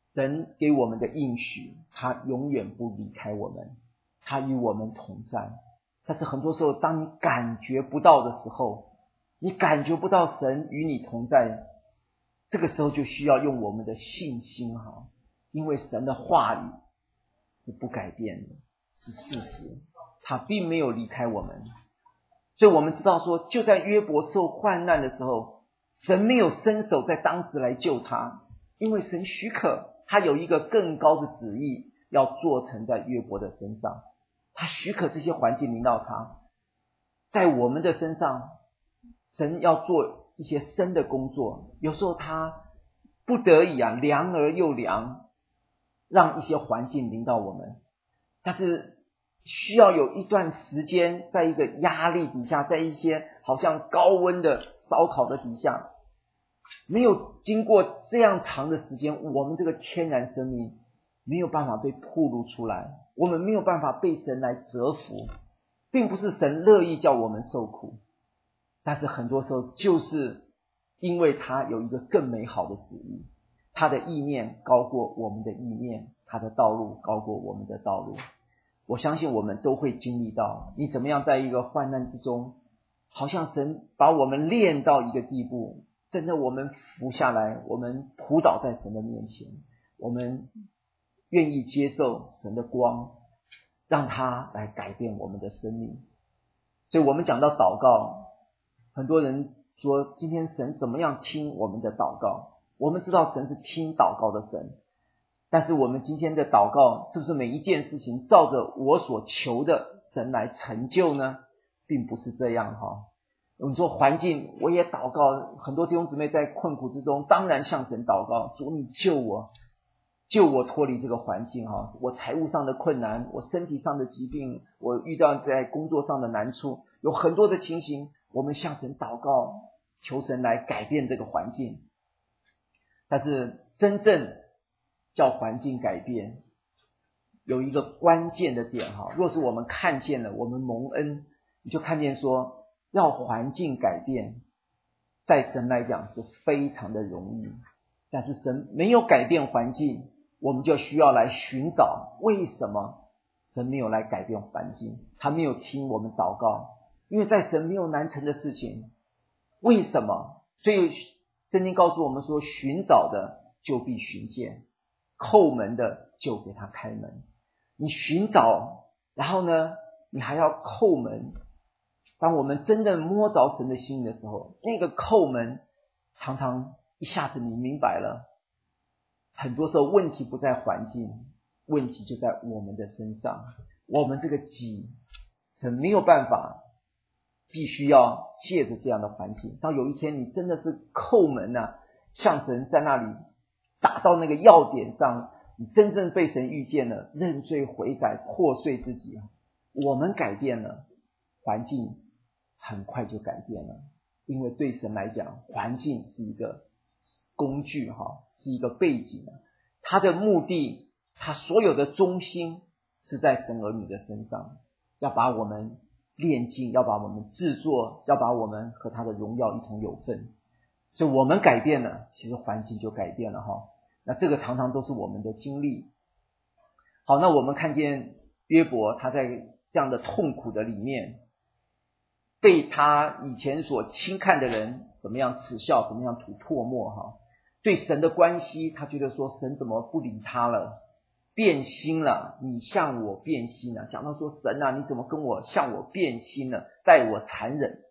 神给我们的应许，他永远不离开我们，他与我们同在。但是很多时候当你感觉不到的时候，你感觉不到神与你同在，这个时候就需要用我们的信心因为神的话语是不改变的，是事实，他并没有离开我们。所以我们知道说，就在约伯受患难的时候，神没有伸手在当时来救他，因为神许可他有一个更高的旨意要做成在约伯的身上，他许可这些环境临到他。在我们的身上，神要做一些深的工作，有时候他不得已量而又量，让一些环境临到我们，但是需要有一段时间，在一个压力底下，在一些好像高温的烧烤的底下，没有经过这样长的时间，我们这个天然生命没有办法被暴露出来，我们没有办法被神来折服。并不是神乐意叫我们受苦，但是很多时候就是因为他有一个更美好的旨意，他的意念高过我们的意念，他的道路高过我们的道路。我相信我们都会经历到，你怎么样在一个患难之中，好像神把我们练到一个地步，真的我们服下来，我们扑倒在神的面前，我们愿意接受神的光，让他来改变我们的生命。所以我们讲到祷告，很多人说今天神怎么样听我们的祷告，我们知道神是听祷告的神，但是我们今天的祷告是不是每一件事情照着我所求的神来成就呢？并不是这样我们说环境，我也祷告，很多弟兄姊妹在困苦之中当然向神祷告，主你救我脱离这个环境我财务上的困难，我身体上的疾病，我遇到在工作上的难处，有很多的情形，我们向神祷告，求神来改变这个环境。但是真正叫环境改变，有一个关键的点若是我们看见了，我们蒙恩，你就看见说要环境改变，在神来讲是非常的容易，但是神没有改变环境，我们就需要来寻找为什么神没有来改变环境，他没有听我们祷告，因为在神没有难成的事情。为什么？所以圣经告诉我们说，寻找的就必寻见，叩门的就给他开门。你寻找，然后呢你还要叩门。当我们真的摸着神的心的时候，那个叩门常常一下子你明白了，很多时候问题不在环境，问题就在我们的身上。我们这个己，神没有办法，必须要借着这样的环境，到有一天你真的是叩门向神在那里打到那个要点上，你真正被神遇见了，认罪悔改，破碎自己，我们改变了，环境很快就改变了。因为对神来讲，环境是一个工具是一个背景，他的目的，他所有的中心是在神儿女的身上，要把我们炼净，要把我们制作，要把我们和他的荣耀一同有份。所以我们改变了，其实环境就改变了那这个常常都是我们的经历。好，那我们看见约伯他在这样的痛苦的里面，被他以前所轻看的人怎么样耻笑，怎么样吐唾沫对神的关系，他觉得说神怎么不理他了，变心了，你向我变心了。讲到说神你怎么向我变心了，待我残忍。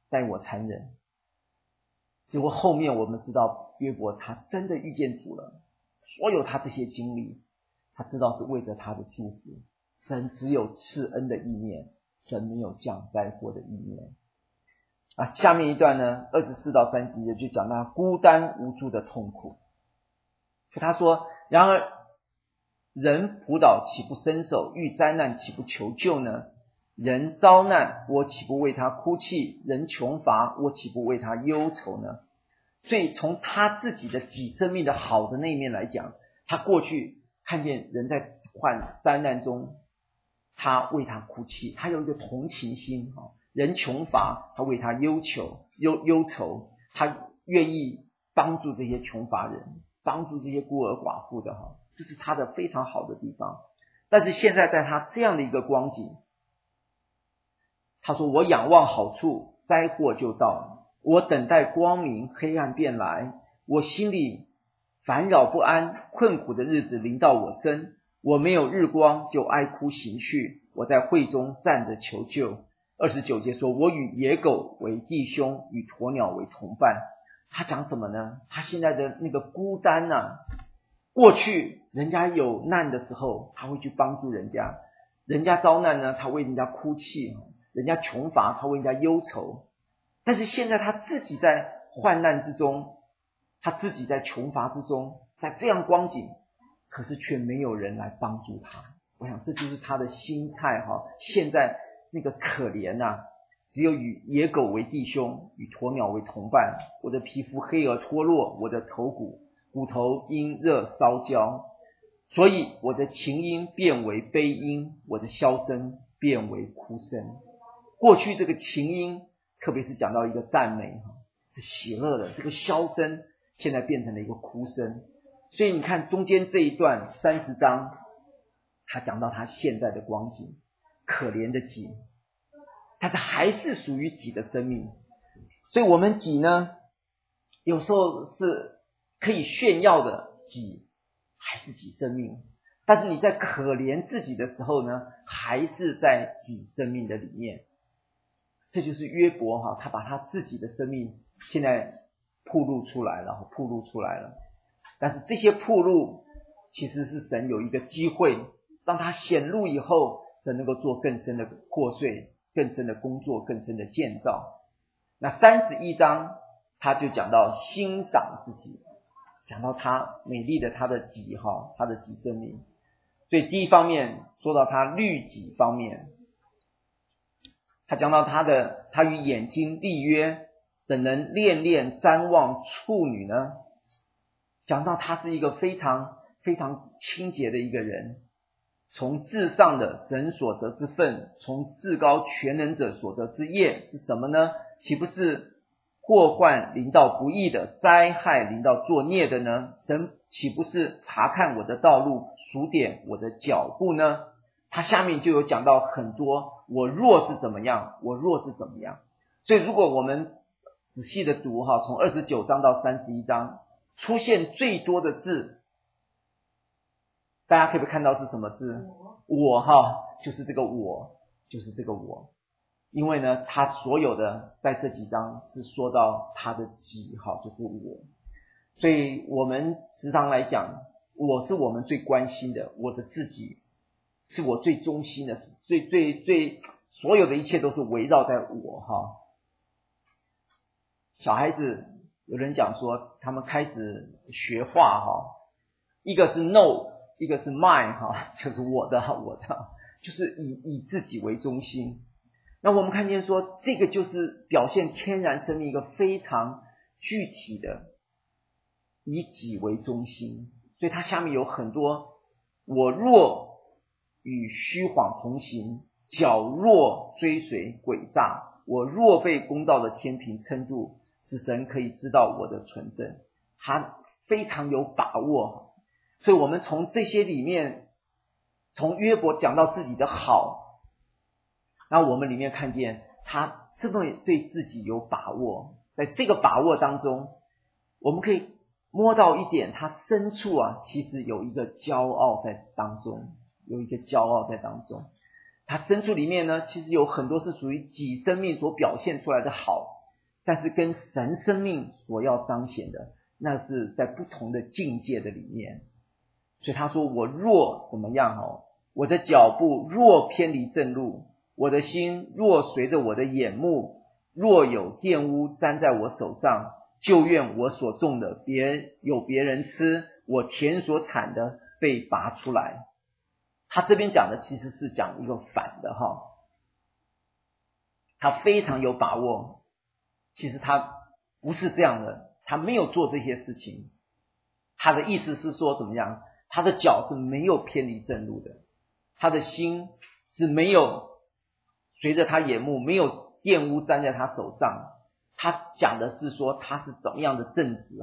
结果后面我们知道约伯他真的遇见主了，所有他这些经历，他知道是为着他的祝福。神只有赐恩的意念，神没有降灾祸的意念下面一段呢24到30节就讲到孤单无助的痛苦。他说，然而人仆倒岂不伸手，遇灾难岂不求救呢？人遭难，我岂不为他哭泣？人穷乏，我岂不为他忧愁呢？所以从他自己的己生命的好的那一面来讲，他过去看见人在患灾难中，他为他哭泣，他有一个同情心人穷乏，他为他忧愁，他愿意帮助这些穷乏人。 帮助这些孤儿寡妇的哈，这是他的非常好的地方。但是现在在他这样的一个光景，他说我仰望好处，灾祸就到，我等待光明，黑暗便来，我心里烦扰不安，困苦的日子临到我身，我没有日光，就哀哭行去，我在会中站着求救。29节说，我与野狗为弟兄，与鸵鸟为同伴。他讲什么呢？他现在的那个孤单啊，过去人家有难的时候，他会去帮助人家，人家遭难呢，他为人家哭泣，人家穷乏，他为人家忧愁。但是现在他自己在患难之中，他自己在穷乏之中，在这样光景，可是却没有人来帮助他。我想这就是他的心态哈。现在那个可怜啊，只有与野狗为弟兄，与鸵鸟为同伴。我的皮肤黑而脱落，我的骨头因热烧焦，所以我的琴音变为悲音，我的箫声变为哭声。过去这个琴音，特别是讲到一个赞美是喜乐的，这个箫声现在变成了一个哭声。所以你看中间这一段30章，他讲到他现在的光景，可怜的己，但是还是属于己的生命。所以我们己呢，有时候是可以炫耀的己，还是己生命，但是你在可怜自己的时候呢，还是在己生命的里面。这就是约伯他把他自己的生命现在暴露出来了。但是这些暴露其实是神有一个机会让他显露以后，神能够做更深的破碎，更深的工作，更深的建造。那31章他就讲到欣赏自己，讲到他美丽的他的己他的己生命。所以第一方面说到他律己方面，他讲到他与眼睛立约，怎能恋恋瞻望处女呢？讲到他是一个非常非常清洁的一个人，从至上的神所得之分，从至高全能者所得之业是什么呢？岂不是祸患临到不义的，灾害临到作孽的呢？神岂不是查看我的道路，数点我的脚步呢？他下面就有讲到很多，我若是怎么样，我若是怎么样。所以如果我们仔细的读从29章到31章，出现最多的字，大家可不可以看到是什么字？我就是这个我，就是这个我。因为呢，他所有的在这几章是说到他的己就是我。所以我们时常来讲，我是我们最关心的，我的自己是我最中心的，最所有的一切都是围绕在我小孩子有人讲说，他们开始学画一个是 no， 一个是 mine 就是我的，就是以自己为中心。那我们看见说，这个就是表现天然生命一个非常具体的以己为中心。所以它下面有很多，我若与虚谎同行，脚若追随诡诈，我若被公道的天平称度，使神可以知道我的纯正。他非常有把握。所以我们从这些里面，从约伯讲到自己的好，那我们里面看见他这么对自己有把握。在这个把握当中，我们可以摸到一点，他深处其实有一个骄傲在当中，他深处里面呢，其实有很多是属于己生命所表现出来的好，但是跟神生命所要彰显的，那是在不同的境界的里面。所以他说，我若怎么样我的脚步若偏离正路，我的心若随着我的眼目，若有玷污沾在我手上，就愿我所种的有别人吃，我田所产的被拔出来。他这边讲的其实是讲一个反的他非常有把握，其实他不是这样的，他没有做这些事情。他的意思是说怎么样，他的脚是没有偏离正路的，他的心是没有随着他眼目，没有玷污沾在他手上。他讲的是说他是怎么样的正直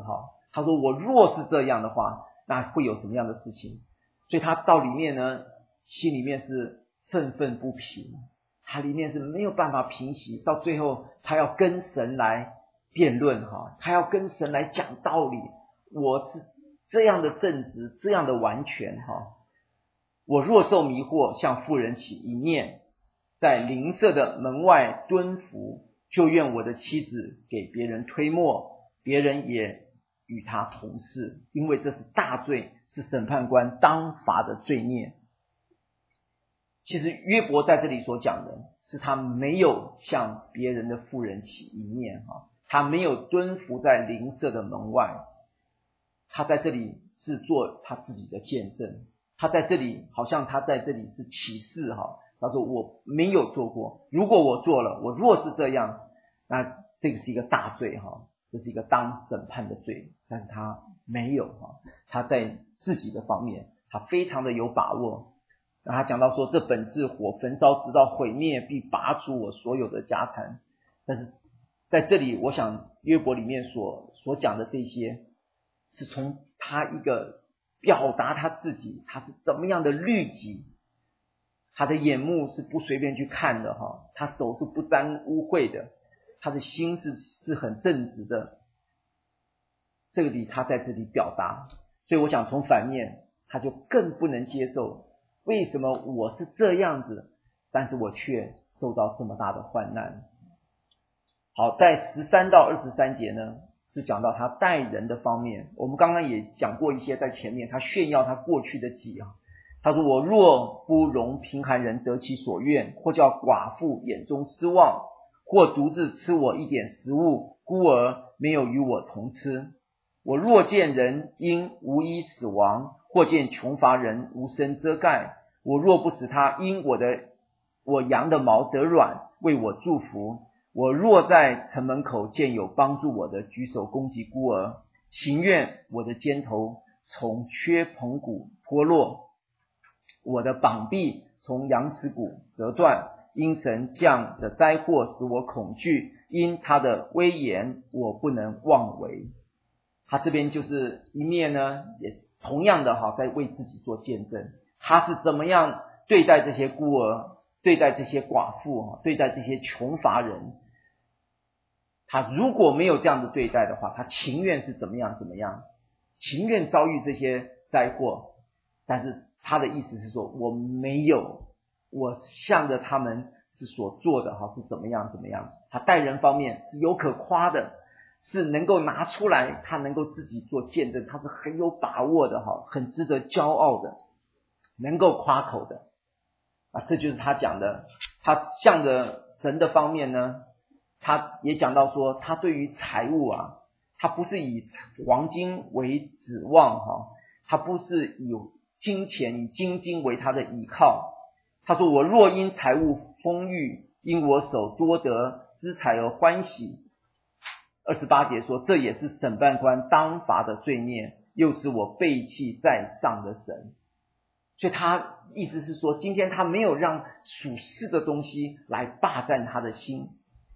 他说我若是这样的话，那会有什么样的事情？所以他到里面呢，心里面是愤愤不平，他里面是没有办法平息，到最后他要跟神来辩论他要跟神来讲道理，我是这样的正直，这样的完全我若受迷惑，向妇人起一念，在邻舍的门外蹲伏，就愿我的妻子给别人推磨，别人也与他同事，因为这是大罪，是审判官当罚的罪孽。其实约伯在这里所讲的是他没有向别人的妇人起一念他没有蹲伏在邻舍的门外，他在这里是做他自己的见证，他在这里好像他在这里是起誓他说我没有做过，如果我做了，我若是这样，那这个是一个大罪这是一个当审判的罪，但是他没有他在自己的方面他非常的有把握。那他讲到说，这本是火，焚烧直到毁灭，必拔除我所有的家产。但是在这里我想约伯里面所讲的这些，是从他一个表达他自己他是怎么样的律己，他的眼目是不随便去看的他手是不沾污秽的，他的心是很正直的，这里他在这里表达。所以我想从反面他就更不能接受，为什么我是这样子，但是我却受到这么大的患难。好，在13到23节呢，是讲到他待人的方面。我们刚刚也讲过一些，在前面他炫耀他过去的己他说我若不容贫寒人得其所愿，或叫寡妇眼中失望，或独自吃我一点食物，孤儿没有与我同吃，我若见人因无衣死亡，或见穷乏人无身遮盖，我若不使他因我羊的毛得软，为我祝福，我若在城门口见有帮助我的，举手攻击孤儿，情愿我的肩头从缺棚骨脱落，我的膀臂从羊齿骨折断，因神降的灾祸使我恐惧，因他的威严我不能妄为。他这边就是一面呢，也是同样的在为自己做见证，他是怎么样对待这些孤儿，对待这些寡妇，对待这些穷乏人。他如果没有这样的对待的话，他情愿是怎么样，情愿遭遇这些灾祸。但是他的意思是说，我没有，我向着他们是所做的是怎么样。他待人方面是有可夸的，是能够拿出来，他能够自己做见证，他是很有把握的很值得骄傲的，能够夸口的这就是他讲的。他向着神的方面呢，他也讲到说，他对于财物他不是以黄金为指望他不是以金钱以金金为他的倚靠。他说我若因财物丰裕，因我手多得资财而欢喜。28节说，这也是审判官当罚的罪孽，又是我背弃在上的神。所以他意思是说，今天他没有让属世的东西来霸占他的心，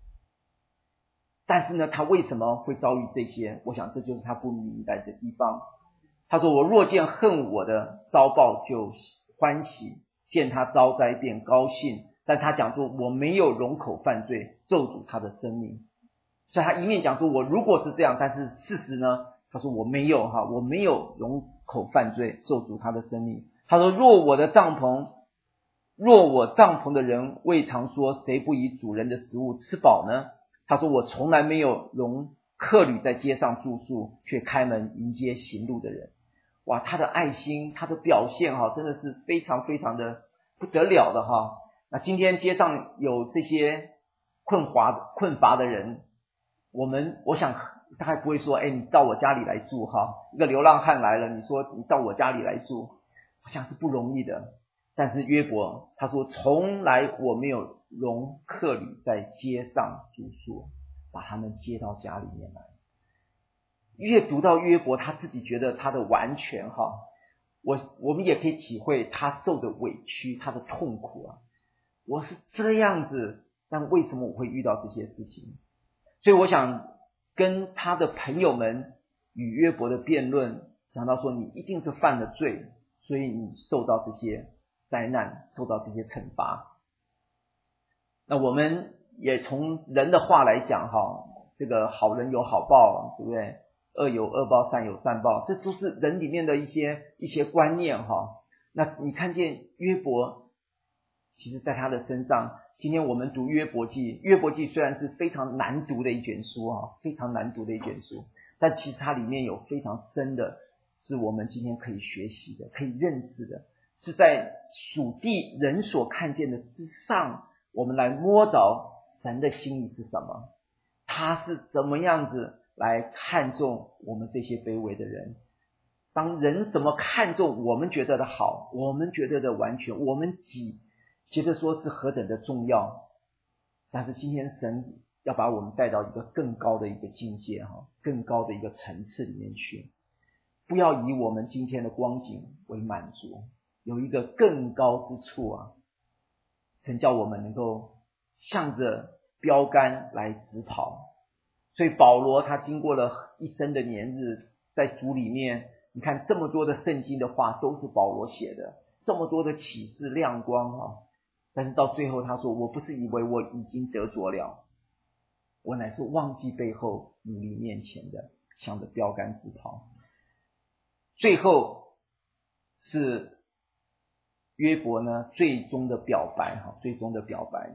但是呢，他为什么会遭遇这些？我想这就是他不明白的地方。他说我若见恨我的遭报就欢喜，见他遭灾便高兴。但他讲说我没有容口犯罪，咒诅他的生命。所以他一面讲说我如果是这样，但是事实呢，他说我没有容口犯罪，咒诅他的生命。他说若我帐篷的人未尝说，谁不以主人的食物吃饱呢？他说我从来没有容客旅在街上住宿，却开门迎接行路的人。哇，他的爱心，他的表现真的是非常非常的不得了的那今天街上有这些困乏的人，我想大概不会说你到我家里来住一个流浪汉来了，你说你到我家里来住，好像是不容易的。但是约伯他说从来我没有容客旅在街上住宿，把他们接到家里面来。越读到约伯他自己觉得他的完全我们也可以体会他受的委屈，他的痛苦我是这样子，但为什么我会遇到这些事情？所以我想跟他的朋友们与约伯的辩论，讲到说你一定是犯了罪，所以你受到这些灾难，受到这些惩罚。那我们也从人的话来讲这个好人有好报，对不对？恶有恶报，善有善报，这都是人里面的一些观念那你看见约伯，其实在他的身上，今天我们读约伯记，约伯记虽然是非常难读的一卷书非常难读的一卷书，但其实它里面有非常深的，是我们今天可以学习的，可以认识的，是在属地人所看见的之上，我们来摸着神的心意是什么，他是怎么样子来看重我们这些卑微的人。当人怎么看重我们觉得的好，我们觉得的完全，我们觉得说是何等的重要，但是今天神要把我们带到一个更高的一个境界更高的一个层次里面去，不要以我们今天的光景为满足，有一个更高之处神叫我们能够向着标杆来直跑。所以保罗他经过了一生的年日，在主里面，你看这么多的圣经的话都是保罗写的，这么多的启示亮光但是到最后他说，我不是以为我已经得着了，我乃是忘记背后，努力面前的，向着标杆直跑。最后是约伯呢最终的表白最终的表白。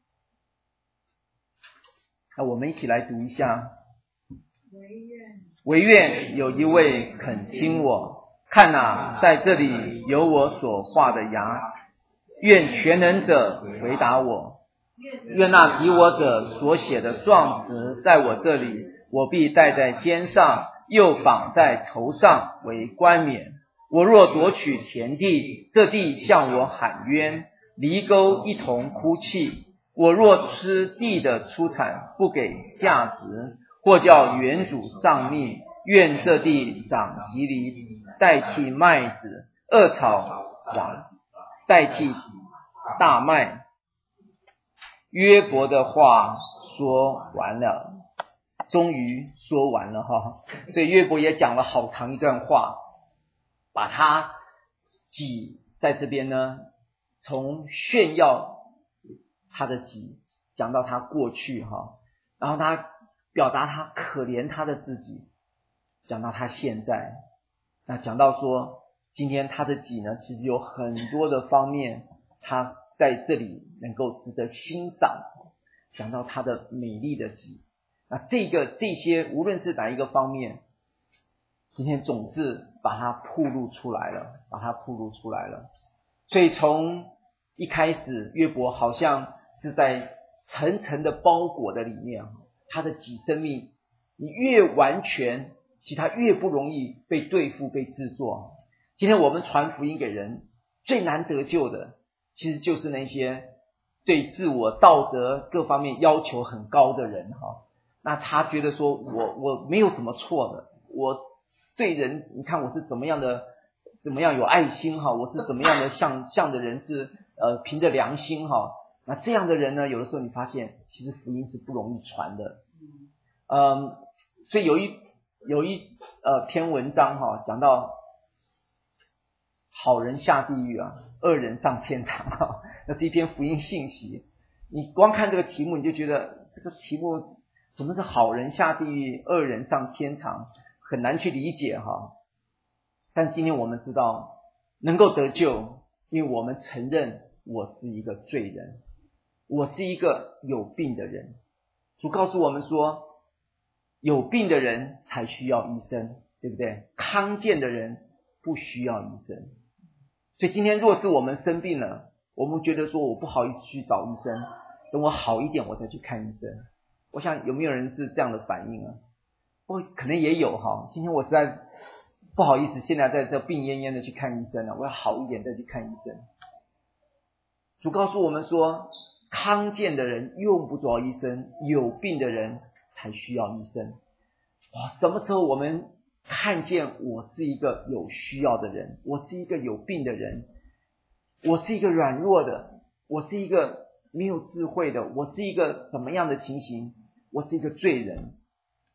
那我们一起来读一下。惟愿有一位肯听我，看在这里有我所画的牙。愿全能者回答我，愿那提我者所写的状词在我这里，我必戴在肩上，又绑在头上为冠冕。我若夺取田地，这地向我喊冤，犁沟一同哭泣。我若吃地的出产，不给价值，或叫原主丧命，愿这地长吉藜，代替麦子，恶草长，代替大麦。约伯的话说完了，终于说完了所以约伯也讲了好长一段话，把他己在这边呢，从炫耀他的己讲到他过去然后他表达他可怜他的自己，讲到他现在，那讲到说今天他的己呢，其实有很多的方面他在这里能够值得欣赏，讲到他的美丽的己。那这些无论是哪一个方面，今天总是把它暴露出来了。所以从一开始约伯好像是在层层的包裹的里面，他的己生命你越完全，其实他越不容易被对付被制作。今天我们传福音给人，最难得救的其实就是那些对自我道德各方面要求很高的人那他觉得说我没有什么错的，我对人你看我是怎么样有爱心我是怎么样的向的人是凭着良心那这样的人呢，有的时候你发现其实福音是不容易传的。所以有一篇文章讲到好人下地狱恶人上天堂那是一篇福音信息。你光看这个题目你就觉得这个题目怎么是好人下地狱恶人上天堂，很难去理解但是今天我们知道能够得救，因为我们承认我是一个罪人，我是一个有病的人。主告诉我们说，有病的人才需要医生，对不对？康健的人不需要医生。所以今天若是我们生病了，我们觉得说我不好意思去找医生，等我好一点我再去看医生。我想有没有人是这样的反应可能也有今天我实在不好意思现在在这病恹恹的去看医生我要好一点再去看医生。主告诉我们说，康健的人用不着医生，有病的人才需要医生。什么时候我们看见我是一个有需要的人，我是一个有病的人，我是一个软弱的，我是一个没有智慧的，我是一个怎么样的情形，我是一个罪人。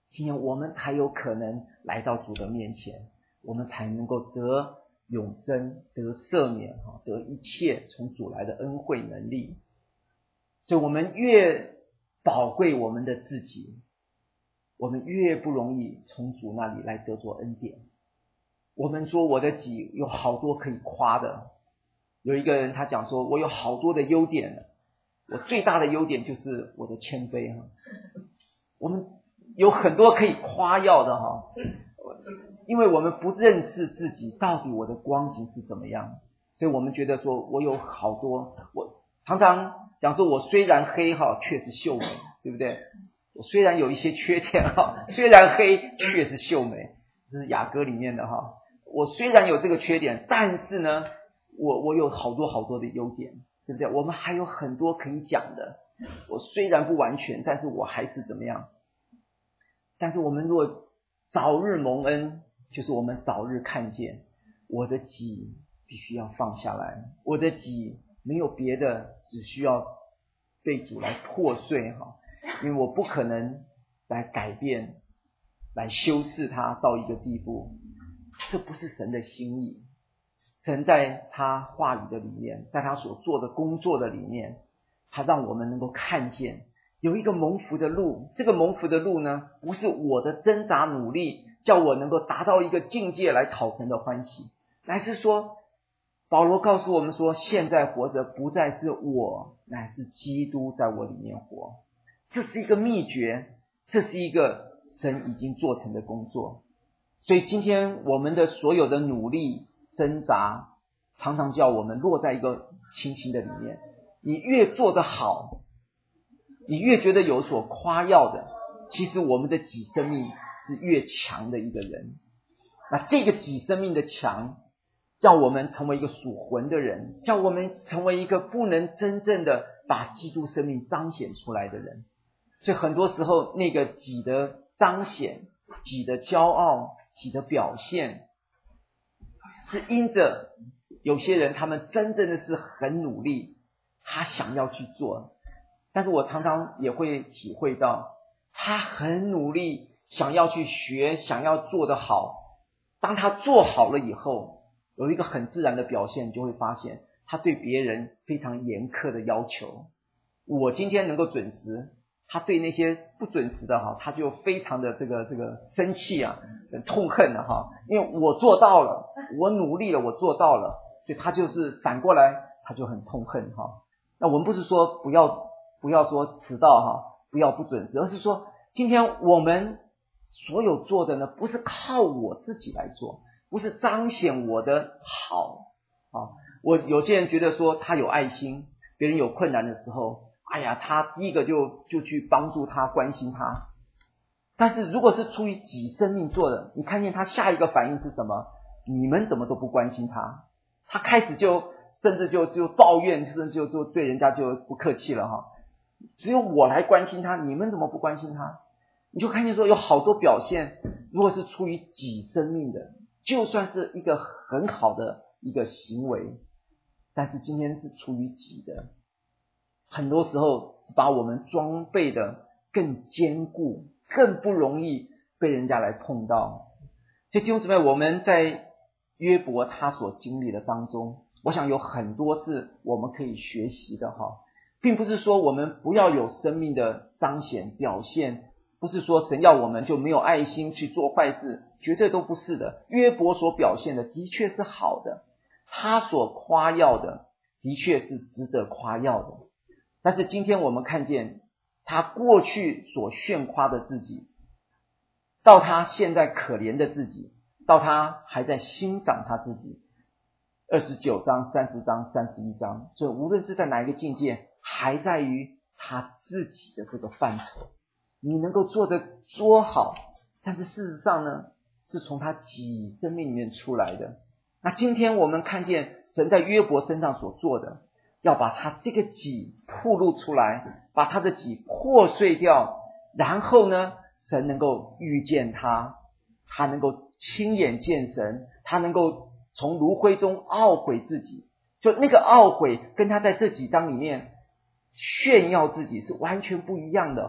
今天我们才有可能来到主的面前，我们才能够得永生，得赦免，得一切从主来的恩惠能力。所以我们越宝贵我们的自己，我们越不容易从主那里来得着恩典。我们说我的己有好多可以夸的，有一个人他讲说，我有好多的优点，我最大的优点就是我的谦卑。我们有很多可以夸耀的因为我们不认识自己到底我的光景是怎么样，所以我们觉得说我有好多，我常常讲说我虽然黑却是秀美，对不对？我虽然有一些缺点虽然黑却是秀美，这是雅歌里面的我虽然有这个缺点，但是呢我有好多好多的优点，对不对？我们还有很多可以讲的。我虽然不完全，但是我还是怎么样？但是我们若早日蒙恩，就是我们早日看见我的己必须要放下来，我的己没有别的，只需要被主来破碎因为我不可能来改变，来修饰它到一个地步，这不是神的心意。神在他话语的里面，在他所做的工作的里面，他让我们能够看见有一个蒙福的路。这个蒙福的路呢，不是我的挣扎努力叫我能够达到一个境界来讨神的欢喜，乃是说保罗告诉我们说，现在活着不再是我，乃是基督在我里面活。这是一个秘诀，这是一个神已经做成的工作。所以今天我们的所有的努力挣扎，常常叫我们落在一个情形的里面。你越做得好，你越觉得有所夸耀的，其实我们的己生命是越强的一个人。那这个己生命的强，叫我们成为一个属魂的人，叫我们成为一个不能真正的把基督生命彰显出来的人。所以很多时候那个己的彰显，己的骄傲，己的表现，是因着有些人他们真正的是很努力，他想要去做，但是我常常也会体会到，他很努力想要去学，想要做得好，当他做好了以后，有一个很自然的表现，就会发现他对别人非常严苛的要求。我今天能够准时，他对那些不准时的他就非常的这个生气很痛恨因为我做到了，我努力了，我做到了，所以他就是反过来他就很痛恨那我们不是说不要说迟到不要不准时，而是说今天我们所有做的呢，不是靠我自己来做，不是彰显我的好我有些人觉得说他有爱心，别人有困难的时候，他第一个就去帮助他，关心他。但是如果是出于己生命做的，你看见他下一个反应是什么？你们怎么都不关心他？他开始甚至就抱怨，甚至就对人家就不客气了只有我来关心他，你们怎么不关心他？你就看见说有好多表现，如果是出于己生命的，就算是一个很好的一个行为，但是今天是出于己的，很多时候是把我们装备的更坚固，更不容易被人家来碰到。所以弟兄姊妹，我们在约伯他所经历的当中，我想有很多是我们可以学习的并不是说我们不要有生命的彰显表现，不是说神要我们就没有爱心去做坏事，绝对都不是的。约伯所表现的的确是好的，他所夸耀的的确是值得夸耀的。但是今天我们看见他过去所炫夸的自己，到他现在可怜的自己，到他还在欣赏他自己。29章、30章、31章，所以无论是在哪一个境界，还在于他自己的这个范畴。你能够做得多好，但是事实上呢，是从他己生命里面出来的。那今天我们看见神在约伯身上所做的，要把他这个己暴露出来，把他的己破碎掉，然后呢，神能够遇见他，他能够亲眼见神，他能够从炉灰中懊悔自己。就那个懊悔跟他在这几章里面炫耀自己是完全不一样的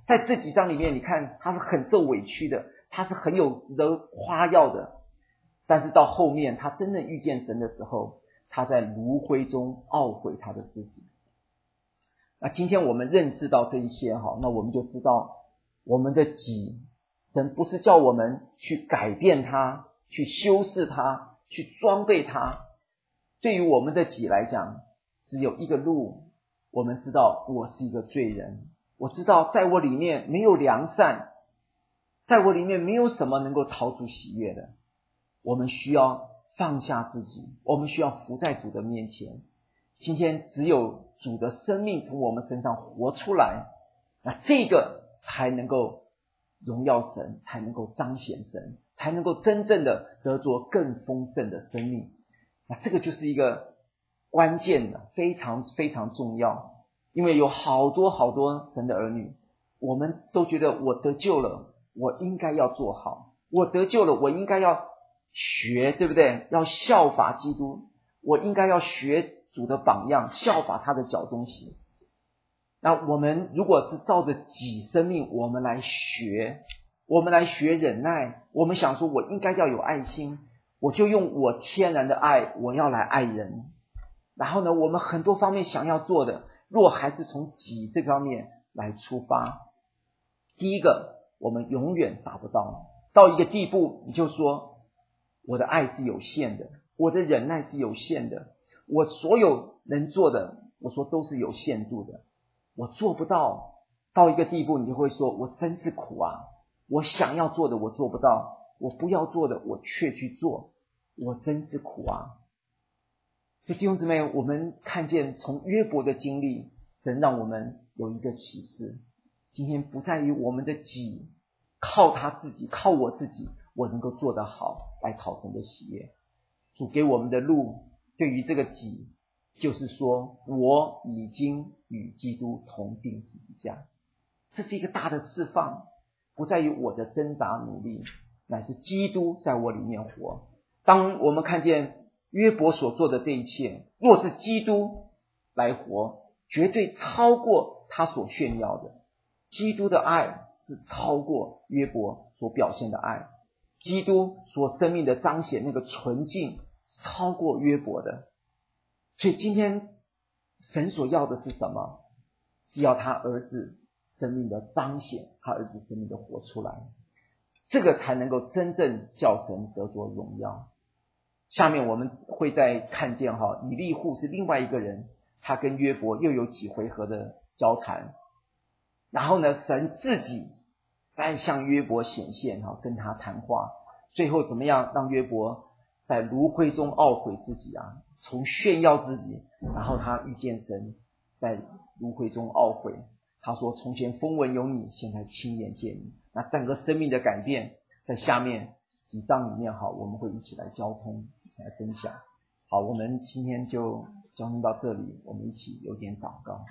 在这几章里面，你看他是很受委屈的，他是很有值得夸耀的。但是到后面他真正遇见神的时候，他在炉灰中懊悔他的自己。那今天我们认识到这一些，那我们就知道我们的己，神不是叫我们去改变它，去修饰它，去装备它。对于我们的己来讲，只有一个路，我们知道我是一个罪人，我知道在我里面没有良善，在我里面没有什么能够讨主喜悦的。我们需要放下自己，我们需要伏在主的面前。今天只有主的生命从我们身上活出来，那这个才能够荣耀神，才能够彰显神，才能够真正的得着更丰盛的生命。那这个就是一个关键的，非常非常重要。因为有好多好多神的儿女，我们都觉得我得救了，我应该要做好，我得救了，我应该要学，对不对？要效法基督，我应该要学主的榜样，效法他的脚中行。那我们如果是照着己生命，我们来学忍耐，我们想说我应该要有爱心，我就用我天然的爱，我要来爱人。然后呢，我们很多方面想要做的，若还是从己这方面来出发，第一个我们永远达不到。到一个地步，你就说我的爱是有限的，我的忍耐是有限的，我所有能做的，我说都是有限度的，我做不到。到一个地步，你就会说我真是苦啊，我想要做的我做不到，我不要做的我却去做，我真是苦啊。所以弟兄姊妹，我们看见从约伯的经历，神让我们有一个启示。今天不在于我们的己，靠他自己，靠我自己，我能够做得好来讨神的喜悦。主给我们的路，对于这个己，就是说我已经与基督同钉十字架。这是一个大的释放，不在于我的挣扎努力，乃是基督在我里面活。当我们看见约伯所做的这一切，若是基督来活，绝对超过他所炫耀的。基督的爱是超过约伯所表现的爱，基督所生命的彰显那个纯净是超过约伯的。所以今天神所要的是什么？是要他儿子生命的彰显，他儿子生命的活出来，这个才能够真正叫神得着荣耀。下面我们会再看见以利户是另外一个人，他跟约伯又有几回合的交谈，然后呢，神自己再向约伯显现，跟他谈话，最后怎么样让约伯在炉灰中懊悔自己啊，从炫耀自己，然后他遇见神，在炉灰中懊悔。他说从前风闻有你，现在亲眼见你。那整个生命的改变在下面几章里面我们会一起来交通，一起来分享。好，我们今天就交通到这里，我们一起有点祷告。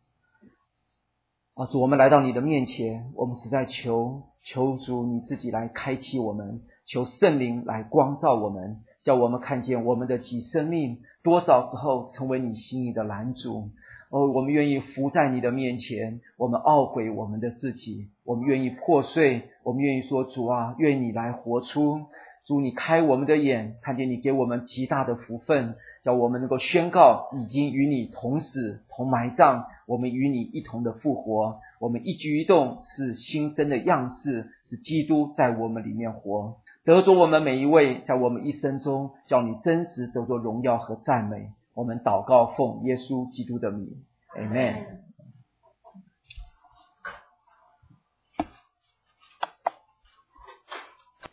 主，我们来到你的面前，我们实在求主你自己来开启我们，求圣灵来光照我们，叫我们看见我们的己生命多少时候成为你心意的拦阻。我们愿意伏在你的面前，我们懊悔我们的自己，我们愿意破碎，我们愿意说主啊，愿你来活出。主，你开我们的眼，看见你给我们极大的福分，叫我们能够宣告已经与你同死同埋葬，我们与你一同的复活，我们一举一动是新生的样式，是基督在我们里面活，得着我们每一位在我们一生中叫你真实得着荣耀和赞美。我们祷告奉耶稣基督的名 Amen。